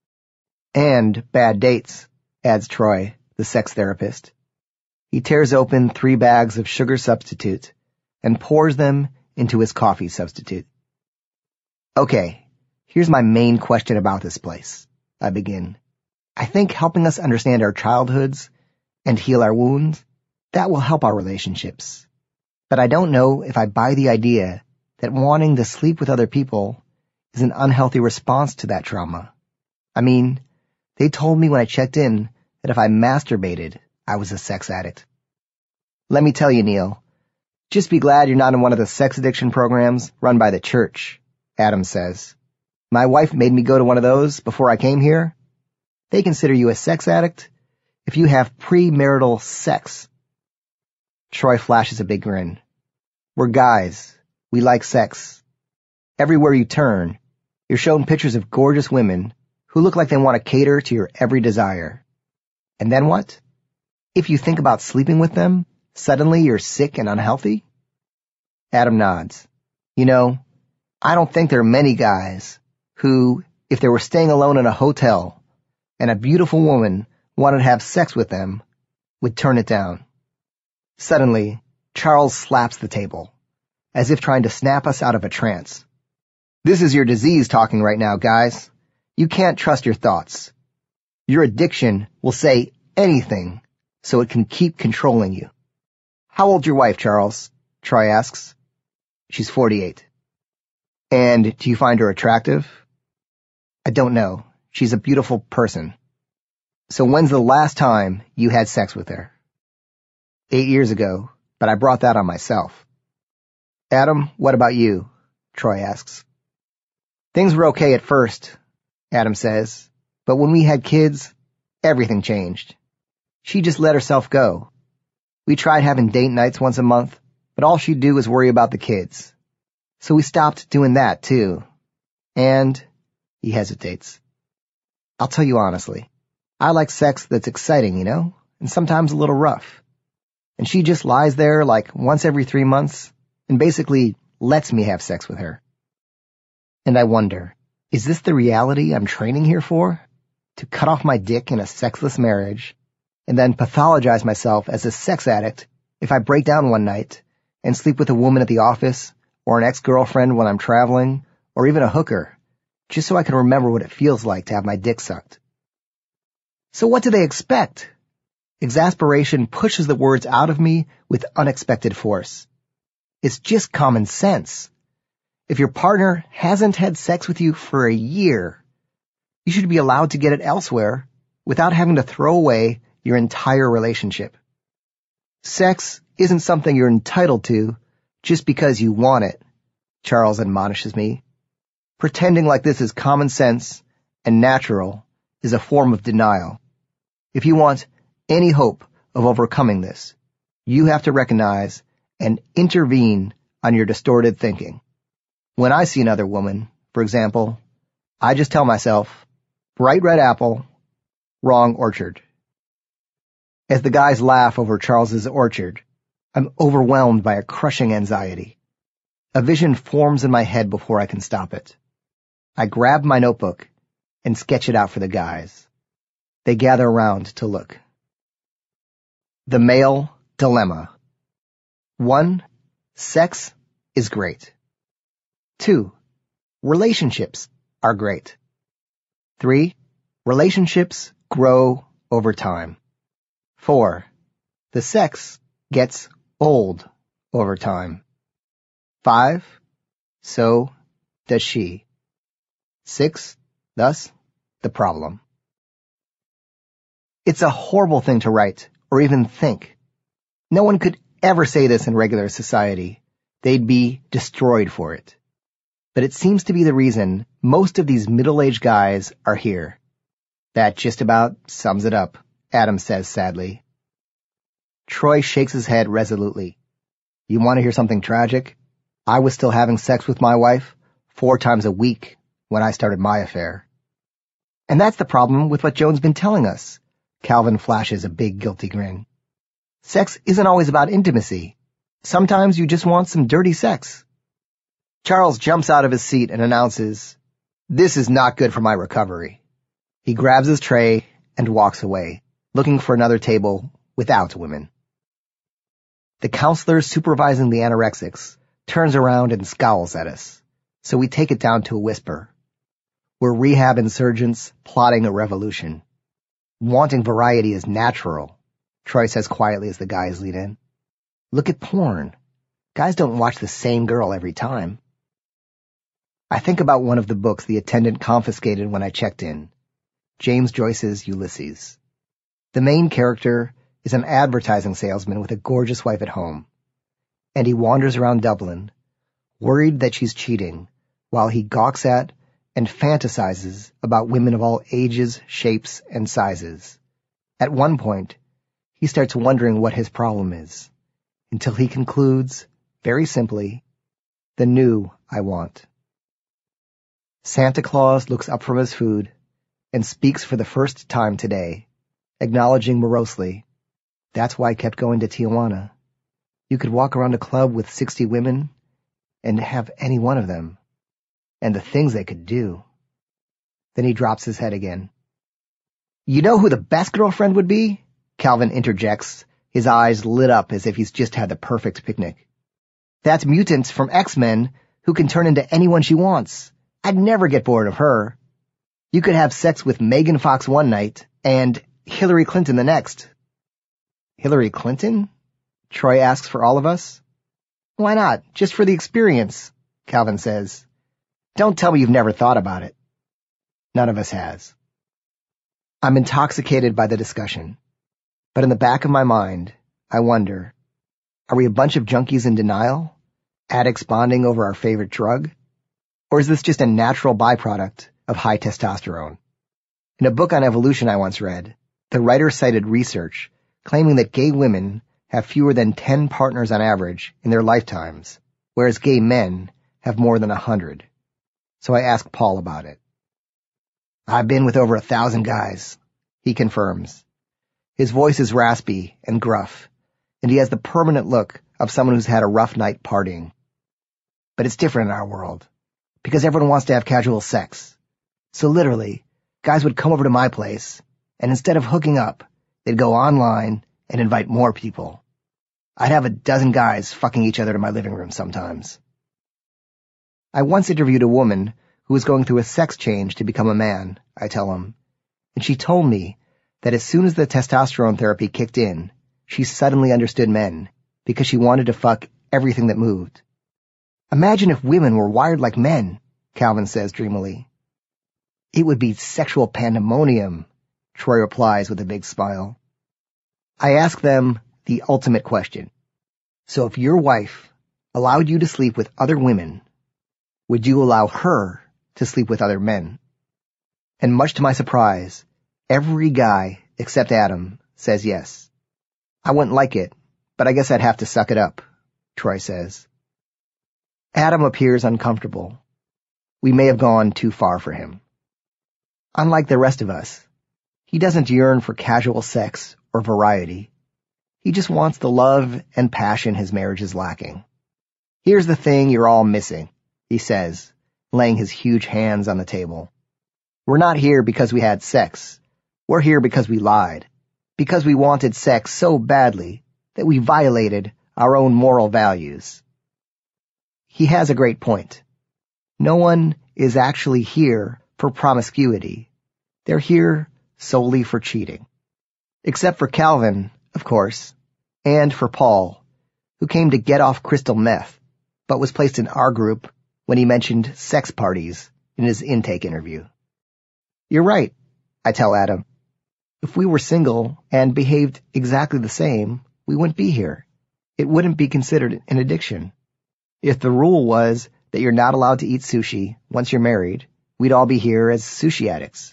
And bad dates, adds Troy, the sex therapist. He tears open 3 bags of sugar substitute and pours them into his coffee substitute. Okay, here's my main question about this place, I begin. I think helping us understand our childhoods and heal our wounds, that will help our relationships. But I don't know if I buy the idea that wanting to sleep with other people is an unhealthy response to that trauma. I mean, they told me when I checked in that if I masturbated, I was a sex addict. Let me tell you, Neil, just be glad you're not in one of the sex addiction programs run by the church, Adam says. My wife made me go to one of those before I came here. They consider you a sex addict if you have premarital sex. Troy flashes a big grin. We're guys. We like sex. Everywhere you turn, you're shown pictures of gorgeous women who look like they want to cater to your every desire. And then what? If you think about sleeping with them, suddenly you're sick and unhealthy? Adam nods. You know, I don't think there are many guys who, if they were staying alone in a hotel and a beautiful woman wanted to have sex with them, would turn it down. Suddenly, Charles slaps the table, as if trying to snap us out of a trance. This is your disease talking right now, guys. You can't trust your thoughts. Your addiction will say anything so it can keep controlling you. How old's your wife, Charles? Troy asks. She's 48. And do you find her attractive? I don't know. She's a beautiful person. So when's the last time you had sex with her? 8 years ago, but I brought that on myself. Adam, what about you? Troy asks. Things were okay at first, Adam says, but when we had kids, everything changed. She just let herself go. We tried having date nights once a month, but all she'd do was worry about the kids. So we stopped doing that, too. And, he hesitates. I'll tell you honestly, I like sex that's exciting, you know, and sometimes a little rough. And she just lies there like once every 3 months and basically lets me have sex with her. And I wonder, is this the reality I'm training here for? To cut off my dick in a sexless marriage and then pathologize myself as a sex addict if I break down one night and sleep with a woman at the office or an ex-girlfriend when I'm traveling or even a hooker, just so I can remember what it feels like to have my dick sucked. So what do they expect? Exasperation pushes the words out of me with unexpected force. It's just common sense. If your partner hasn't had sex with you for a year, you should be allowed to get it elsewhere without having to throw away your entire relationship. Sex isn't something you're entitled to just because you want it, Charles admonishes me. Pretending like this is common sense and natural is a form of denial. If you want any hope of overcoming this, you have to recognize and intervene on your distorted thinking. When I see another woman, for example, I just tell myself, bright red apple, wrong orchard. As the guys laugh over Charles's orchard, I'm overwhelmed by a crushing anxiety. A vision forms in my head before I can stop it. I grab my notebook and sketch it out for the guys. They gather around to look. The male dilemma. 1. Sex is great. 2. Relationships are great. 3. Relationships grow over time. 4. The sex gets old over time. 5. So does she. 6. Thus, the problem. It's a horrible thing to write or even think. No one could ever say this in regular society. They'd be destroyed for it. But it seems to be the reason most of these middle-aged guys are here. That just about sums it up, Adam says sadly. Troy shakes his head resolutely. You want to hear something tragic? I was still having sex with my wife 4 times a week when I started my affair. And that's the problem with what Joan's been telling us. Calvin flashes a big guilty grin. Sex isn't always about intimacy. Sometimes you just want some dirty sex. Charles jumps out of his seat and announces, "This is not good for my recovery." He grabs his tray and walks away, looking for another table without women. The counselor supervising the anorexics turns around and scowls at us, so we take it down to a whisper. We're rehab insurgents plotting a revolution. Wanting variety is natural, Troy says quietly as the guys lead in. Look at porn. Guys don't watch the same girl every time. I think about one of the books the attendant confiscated when I checked in, James Joyce's Ulysses. The main character is an advertising salesman with a gorgeous wife at home, and he wanders around Dublin, worried that she's cheating, while he gawks at and fantasizes about women of all ages, shapes, and sizes. At one point, he starts wondering what his problem is, until he concludes, very simply, the new I want. Santa Claus looks up from his food and speaks for the first time today, acknowledging morosely, that's why I kept going to Tijuana. You could walk around a club with 60 women and have any one of them. And the things they could do. Then he drops his head again. You know who the best girlfriend would be? Calvin interjects, his eyes lit up as if he's just had the perfect picnic. That's Mutant from X-Men who can turn into anyone she wants. I'd never get bored of her. You could have sex with Megan Fox one night and Hillary Clinton the next. Hillary Clinton? Troy asks for all of us. Why not? Just for the experience, Calvin says. Don't tell me you've never thought about it. None of us has. I'm intoxicated by the discussion, but in the back of my mind, I wonder, are we a bunch of junkies in denial? Addicts bonding over our favorite drug? Or is this just a natural byproduct of high testosterone? In a book on evolution I once read, the writer cited research claiming that gay women have fewer than 10 partners on average in their lifetimes, whereas gay men have more than 100. So I asked Paul about it. I've been with over 1,000 guys, he confirms. His voice is raspy and gruff, and he has the permanent look of someone who's had a rough night partying. But it's different in our world, because everyone wants to have casual sex. So literally, guys would come over to my place, and instead of hooking up, they'd go online and invite more people. I'd have 12 guys fucking each other in my living room sometimes. I once interviewed a woman who was going through a sex change to become a man, I tell him, and she told me that as soon as the testosterone therapy kicked in, she suddenly understood men because she wanted to fuck everything that moved. Imagine if women were wired like men, Calvin says dreamily. It would be sexual pandemonium, Troy replies with a big smile. I ask them the ultimate question. So if your wife allowed you to sleep with other women, would you allow her to sleep with other men? And much to my surprise, every guy except Adam says yes. I wouldn't like it, but I guess I'd have to suck it up, Troy says. Adam appears uncomfortable. We may have gone too far for him. Unlike the rest of us, he doesn't yearn for casual sex or variety. He just wants the love and passion his marriage is lacking. Here's the thing you're all missing, he says, laying his huge hands on the table. We're not here because we had sex. We're here because we lied. Because we wanted sex so badly that we violated our own moral values. He has a great point. No one is actually here for promiscuity. They're here solely for cheating. Except for Calvin, of course, and for Paul, who came to get off crystal meth, but was placed in our group when he mentioned sex parties in his intake interview. You're right, I tell Adam. If we were single and behaved exactly the same, we wouldn't be here. It wouldn't be considered an addiction. If the rule was that you're not allowed to eat sushi once you're married, we'd all be here as sushi addicts.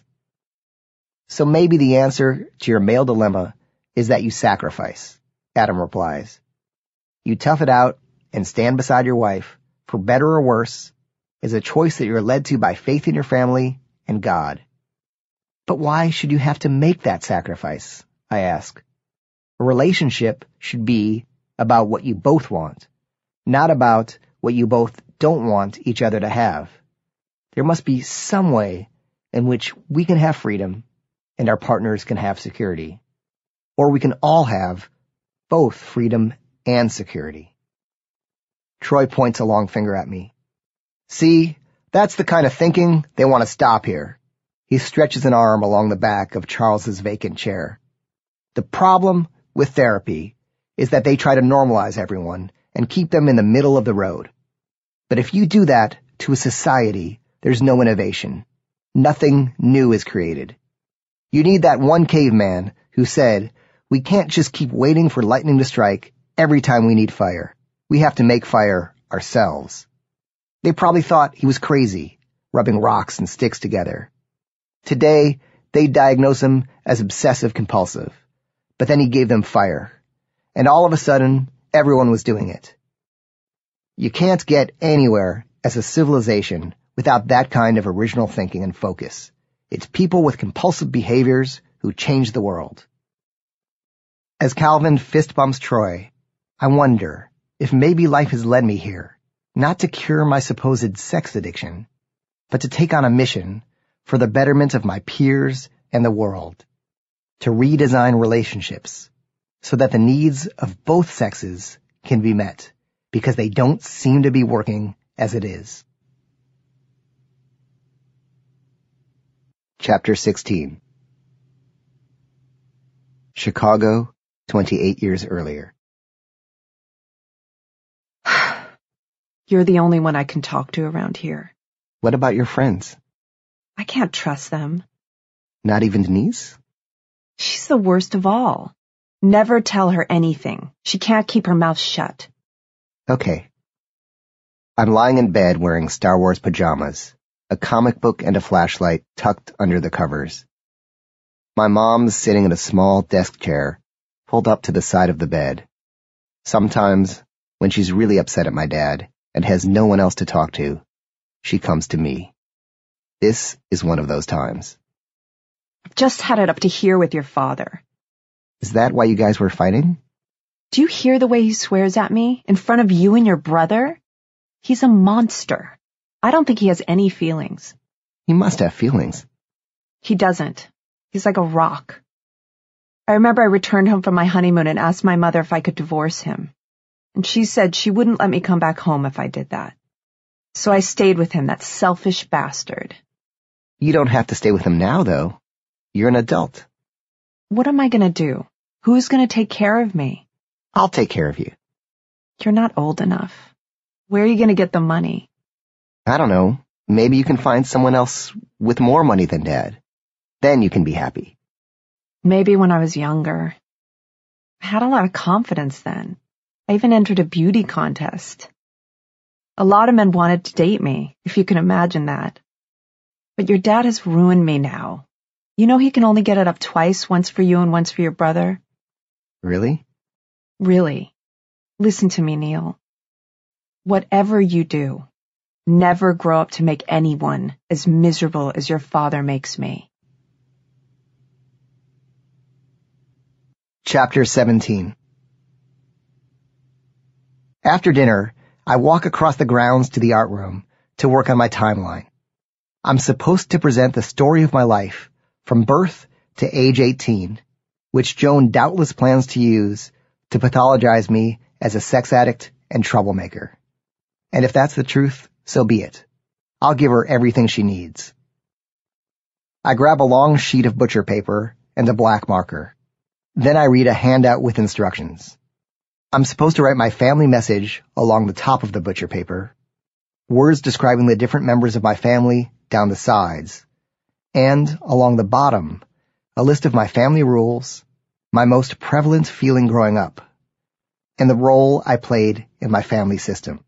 So maybe the answer to your male dilemma is that you sacrifice, Adam replies. You tough it out and stand beside your wife, for better or worse, is a choice that you're led to by faith in your family and God. But why should you have to make that sacrifice? I ask. A relationship should be about what you both want, not about what you both don't want each other to have. There must be some way in which we can have freedom and our partners can have security. Or we can all have both freedom and security. Troy points a long finger at me. See, that's the kind of thinking they want to stop here. He stretches an arm along the back of Charles's vacant chair. The problem with therapy is that they try to normalize everyone and keep them in the middle of the road. But if you do that to a society, there's no innovation. Nothing new is created. You need that one caveman who said, we can't just keep waiting for lightning to strike every time we need fire. We have to make fire ourselves. They probably thought he was crazy, rubbing rocks and sticks together. Today, they diagnose him as obsessive-compulsive. But then he gave them fire. And all of a sudden, everyone was doing it. You can't get anywhere as a civilization without that kind of original thinking and focus. It's people with compulsive behaviors who change the world. As Calvin fist bumps Troy, I wonder if maybe life has led me here, not to cure my supposed sex addiction, but to take on a mission for the betterment of my peers and the world, to redesign relationships so that the needs of both sexes can be met, because they don't seem to be working as it is. Chapter 16. Chicago, 28 years earlier. You're the only one I can talk to around here. What about your friends? I can't trust them. Not even Denise? She's the worst of all. Never tell her anything. She can't keep her mouth shut. Okay. I'm lying in bed wearing Star Wars pajamas, a comic book and a flashlight tucked under the covers. My mom's sitting in a small desk chair, pulled up to the side of the bed. Sometimes, when she's really upset at my dad and has no one else to talk to, she comes to me. This is one of those times. I've just had it up to here with your father. Is that why you guys were fighting? Do you hear the way he swears at me in front of you and your brother? He's a monster. I don't think he has any feelings. He must have feelings. He doesn't. He's like a rock. I remember I returned home from my honeymoon and asked my mother if I could divorce him. And she said she wouldn't let me come back home if I did that. So I stayed with him, that selfish bastard. You don't have to stay with him now, though. You're an adult. What am I going to do? Who's going to take care of me? I'll take care of you. You're not old enough. Where are you going to get the money? I don't know. Maybe you can find someone else with more money than Dad. Then you can be happy. Maybe when I was younger. I had a lot of confidence then. I even entered a beauty contest. A lot of men wanted to date me, if you can imagine that. But your dad has ruined me now. You know he can only get it up twice, once for you and once for your brother. Really? Really. Listen to me, Neil. Whatever you do, never grow up to make anyone as miserable as your father makes me. Chapter 17. After dinner, I walk across the grounds to the art room to work on my timeline. I'm supposed to present the story of my life from birth to age 18, which Joan doubtless plans to use to pathologize me as a sex addict and troublemaker. And if that's the truth, so be it. I'll give her everything she needs. I grab a long sheet of butcher paper and a black marker. Then I read a handout with instructions. I'm supposed to write my family message along the top of the butcher paper, words describing the different members of my family down the sides, and along the bottom, a list of my family rules, my most prevalent feeling growing up, and the role I played in my family system.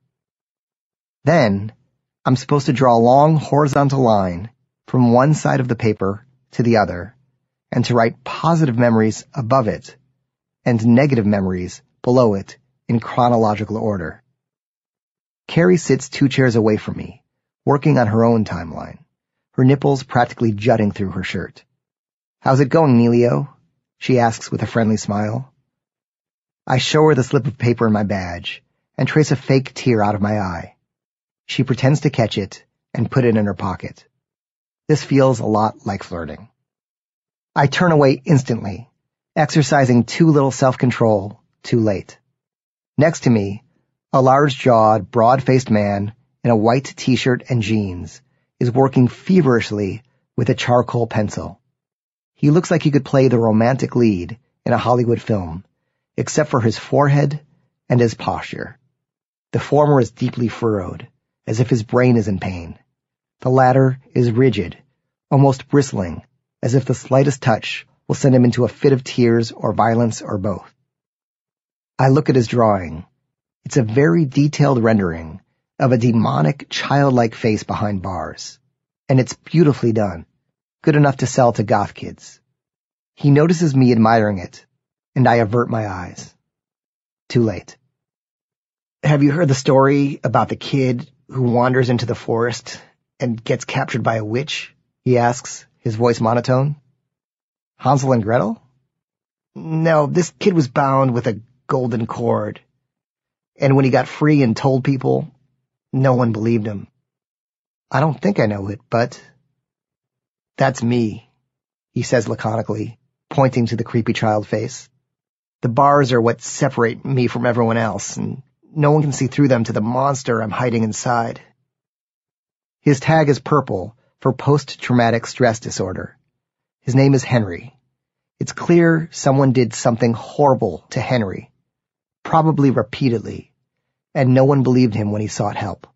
Then, I'm supposed to draw a long horizontal line from one side of the paper to the other, and to write positive memories above it, and negative memories below it in chronological order. Carrie sits 2 chairs away from me, working on her own timeline, her nipples practically jutting through her shirt. "How's it going, Neelio?" she asks with a friendly smile. I show her the slip of paper in my badge and trace a fake tear out of my eye. She pretends to catch it and put it in her pocket. This feels a lot like flirting. I turn away instantly, exercising too little self-control too late. Next to me, a large-jawed, broad-faced man in a white t-shirt and jeans is working feverishly with a charcoal pencil. He looks like he could play the romantic lead in a Hollywood film, except for his forehead and his posture. The former is deeply furrowed, as if his brain is in pain. The latter is rigid, almost bristling, as if the slightest touch will send him into a fit of tears or violence or both. I look at his drawing. It's a very detailed rendering of a demonic, childlike face behind bars. And it's beautifully done, good enough to sell to goth kids. He notices me admiring it, and I avert my eyes. Too late. "Have you heard the story about the kid who wanders into the forest and gets captured by a witch?" he asks, his voice monotone. "Hansel and Gretel?" "No, this kid was bound with a golden cord. And when he got free and told people, no one believed him." "I don't think I know it, but..." "That's me," he says laconically, pointing to the creepy child face. "The bars are what separate me from everyone else, and no one can see through them to the monster I'm hiding inside." His tag is purple for post-traumatic stress disorder. His name is Henry. It's clear someone did something horrible to Henry, probably repeatedly, and no one believed him when he sought help.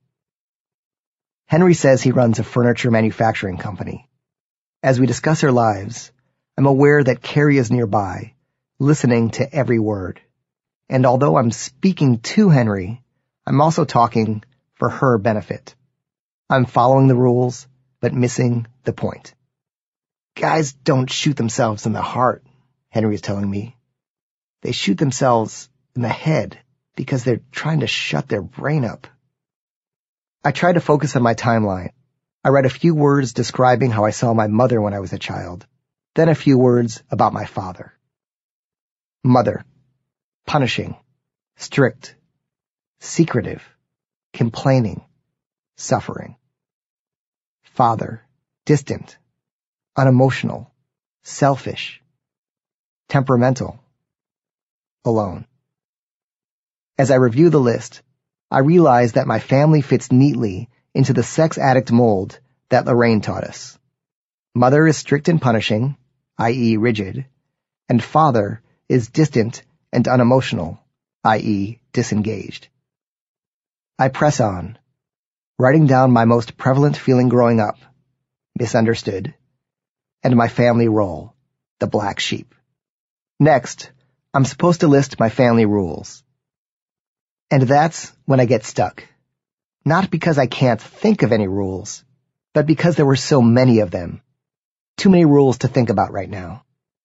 Henry says he runs a furniture manufacturing company. As we discuss our lives, I'm aware that Carrie is nearby, listening to every word. And although I'm speaking to Henry, I'm also talking for her benefit. I'm following the rules, but missing the point. "Guys don't shoot themselves in the heart," Henry is telling me. "They shoot themselves in the head because they're trying to shut their brain up." I try to focus on my timeline. I write a few words describing how I saw my mother when I was a child, then a few words about my father. Mother: punishing, strict, secretive, complaining, suffering. Father: distant, unemotional, selfish, temperamental, alone. As I review the list, I realize that my family fits neatly into the sex addict mold that Lorraine taught us. Mother is strict and punishing, i.e. rigid, and father is distant and unemotional, i.e. disengaged. I press on, writing down my most prevalent feeling growing up, misunderstood, and my family role, the black sheep. Next, I'm supposed to list my family rules. And that's when I get stuck. Not because I can't think of any rules, but because there were so many of them. Too many rules to think about right now.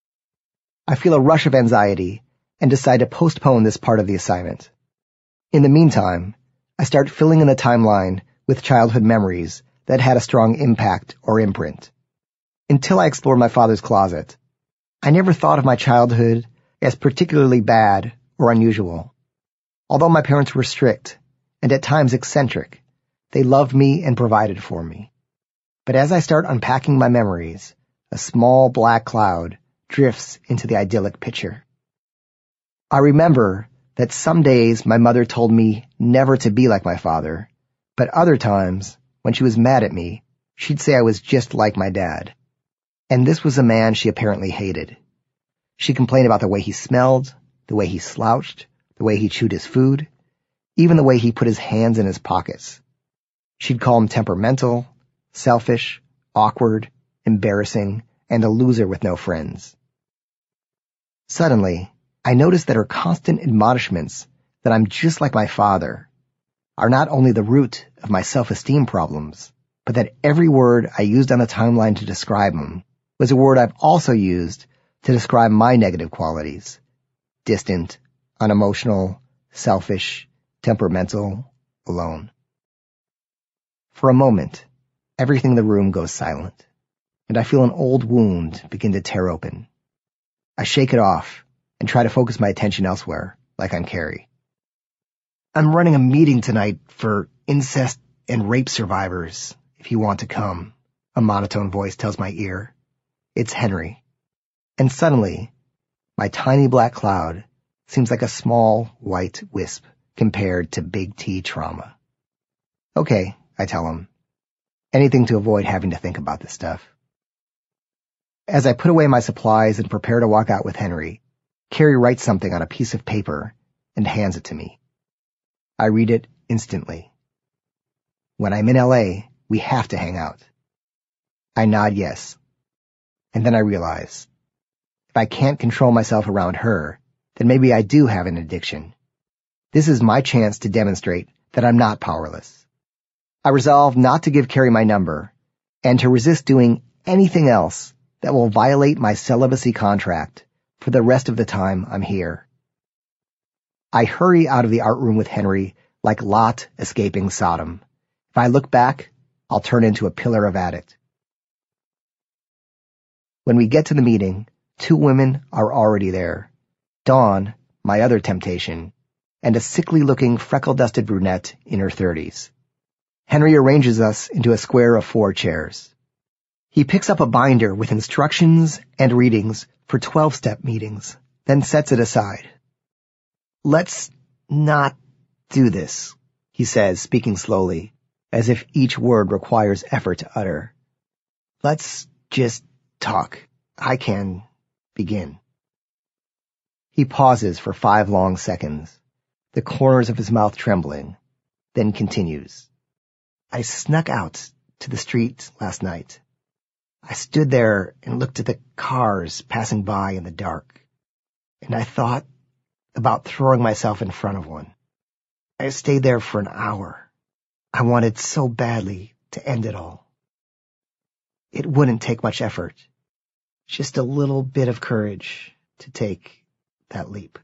I feel a rush of anxiety and decide to postpone this part of the assignment. In the meantime, I start filling in the timeline with childhood memories that had a strong impact or imprint. Until I explored my father's closet, I never thought of my childhood as particularly bad or unusual. Although my parents were strict and at times eccentric, they loved me and provided for me. But as I start unpacking my memories, a small black cloud drifts into the idyllic picture. I remember that some days my mother told me never to be like my father, but other times, when she was mad at me, she'd say I was just like my dad. And this was a man she apparently hated. She complained about the way he smelled, the way he slouched, the way he chewed his food, even the way he put his hands in his pockets. She'd call him temperamental, selfish, awkward, embarrassing, and a loser with no friends. Suddenly, I noticed that her constant admonishments that I'm just like my father are not only the root of my self-esteem problems, but that every word I used on the timeline to describe him was a word I've also used to describe my negative qualities: distant, unemotional, selfish, temperamental, alone. For a moment, everything in the room goes silent, and I feel an old wound begin to tear open. I shake it off and try to focus my attention elsewhere, like I'm Carrie. I'm running a meeting tonight for incest and rape survivors, if you want to come, a monotone voice tells my ear. It's Henry. And suddenly, my tiny black cloud seems like a small white wisp compared to big T trauma. Okay, I tell him. Anything to avoid having to think about this stuff. As I put away my supplies and prepare to walk out with Henry, Carrie writes something on a piece of paper and hands it to me. I read it instantly. When I'm in LA, we have to hang out. I nod yes. And then I realize, if I can't control myself around her, then maybe I do have an addiction. This is my chance to demonstrate that I'm not powerless. I resolve not to give Carrie my number and to resist doing anything else that will violate my celibacy contract for the rest of the time I'm here. I hurry out of the art room with Henry like Lot escaping Sodom. If I look back, I'll turn into a pillar of addict. When we get to the meeting, 2 women are already there. Dawn, my other temptation, and a sickly-looking freckle-dusted brunette in her 30s. Henry arranges us into a square of 4 chairs. He picks up a binder with instructions and readings for 12-step meetings, then sets it aside. Let's not do this, he says, speaking slowly, as if each word requires effort to utter. Let's just talk. I can begin. He pauses for 5 long seconds, the corners of his mouth trembling, then continues. I snuck out to the street last night. I stood there and looked at the cars passing by in the dark, and I thought about throwing myself in front of one. I stayed there for an hour. I wanted so badly to end it all. It wouldn't take much effort, just a little bit of courage to take that leap.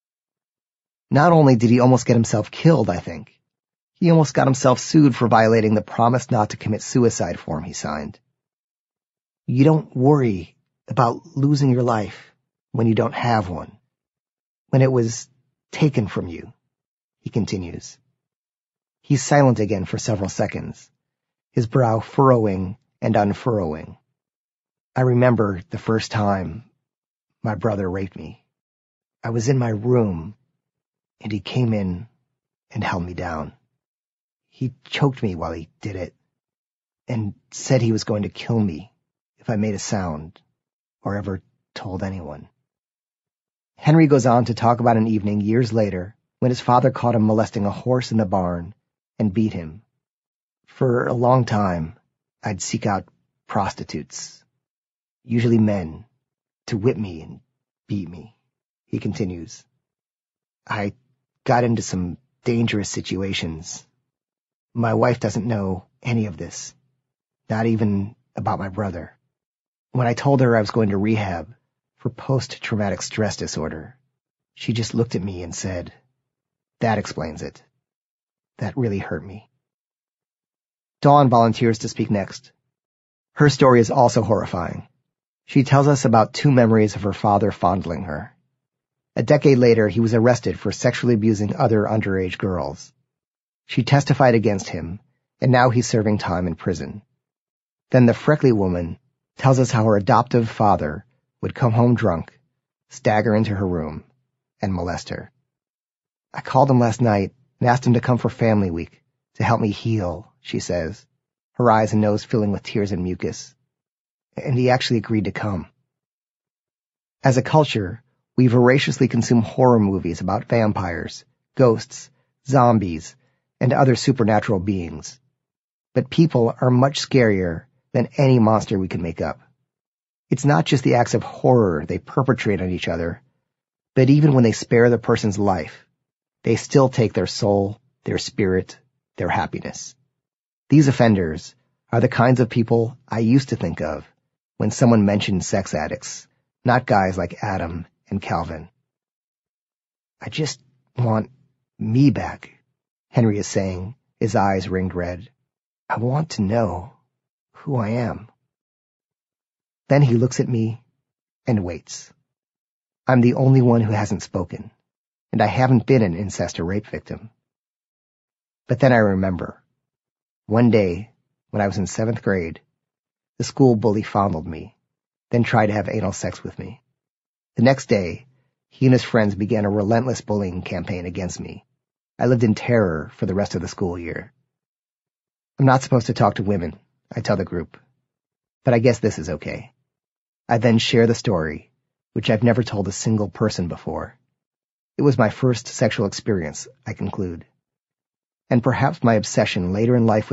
Not only did he almost get himself killed, I think, he almost got himself sued for violating the promise not to commit suicide form he signed. You don't worry about losing your life when you don't have one, when it was taken from you, he continues. He's silent again for several seconds, his brow furrowing and unfurrowing. I remember the first time my brother raped me. I was in my room, and he came in and held me down. He choked me while he did it, and said he was going to kill me if I made a sound or ever told anyone. Henry goes on to talk about an evening years later when his father caught him molesting a horse in the barn and beat him. For a long time, I'd seek out prostitutes, usually men, to whip me and beat me, he continues. I got into some dangerous situations. My wife doesn't know any of this, not even about my brother. When I told her I was going to rehab for post-traumatic stress disorder, she just looked at me and said, "That explains it. That really hurt me. Dawn volunteers to speak next. Her story is also horrifying. She tells us about 2 memories of her father fondling her. A decade later, he was arrested for sexually abusing other underage girls. She testified against him, and now he's serving time in prison. Then the freckly woman tells us how her adoptive father would come home drunk, stagger into her room, and molest her. I called him last night and asked him to come for family week to help me heal, she says, her eyes and nose filling with tears and mucus. And he actually agreed to come. As a culture, we voraciously consume horror movies about vampires, ghosts, zombies, and other supernatural beings. But people are much scarier than any monster we can make up. It's not just the acts of horror they perpetrate on each other, but even when they spare the person's life, they still take their soul, their spirit, their happiness. These offenders are the kinds of people I used to think of when someone mentioned sex addicts, not guys like Adam and Calvin. I just want me back, Henry is saying, his eyes ringed red. I want to know who I am. Then he looks at me and waits. I'm the only one who hasn't spoken, and I haven't been an incest or rape victim. But then I remember. One day, when I was in 7th grade, the school bully fondled me, then tried to have anal sex with me. The next day, he and his friends began a relentless bullying campaign against me. I lived in terror for the rest of the school year. I'm not supposed to talk to women, I tell the group, but I guess this is okay. I then share the story, which I've never told a single person before. It was my first sexual experience, I conclude. And perhaps my obsession later in life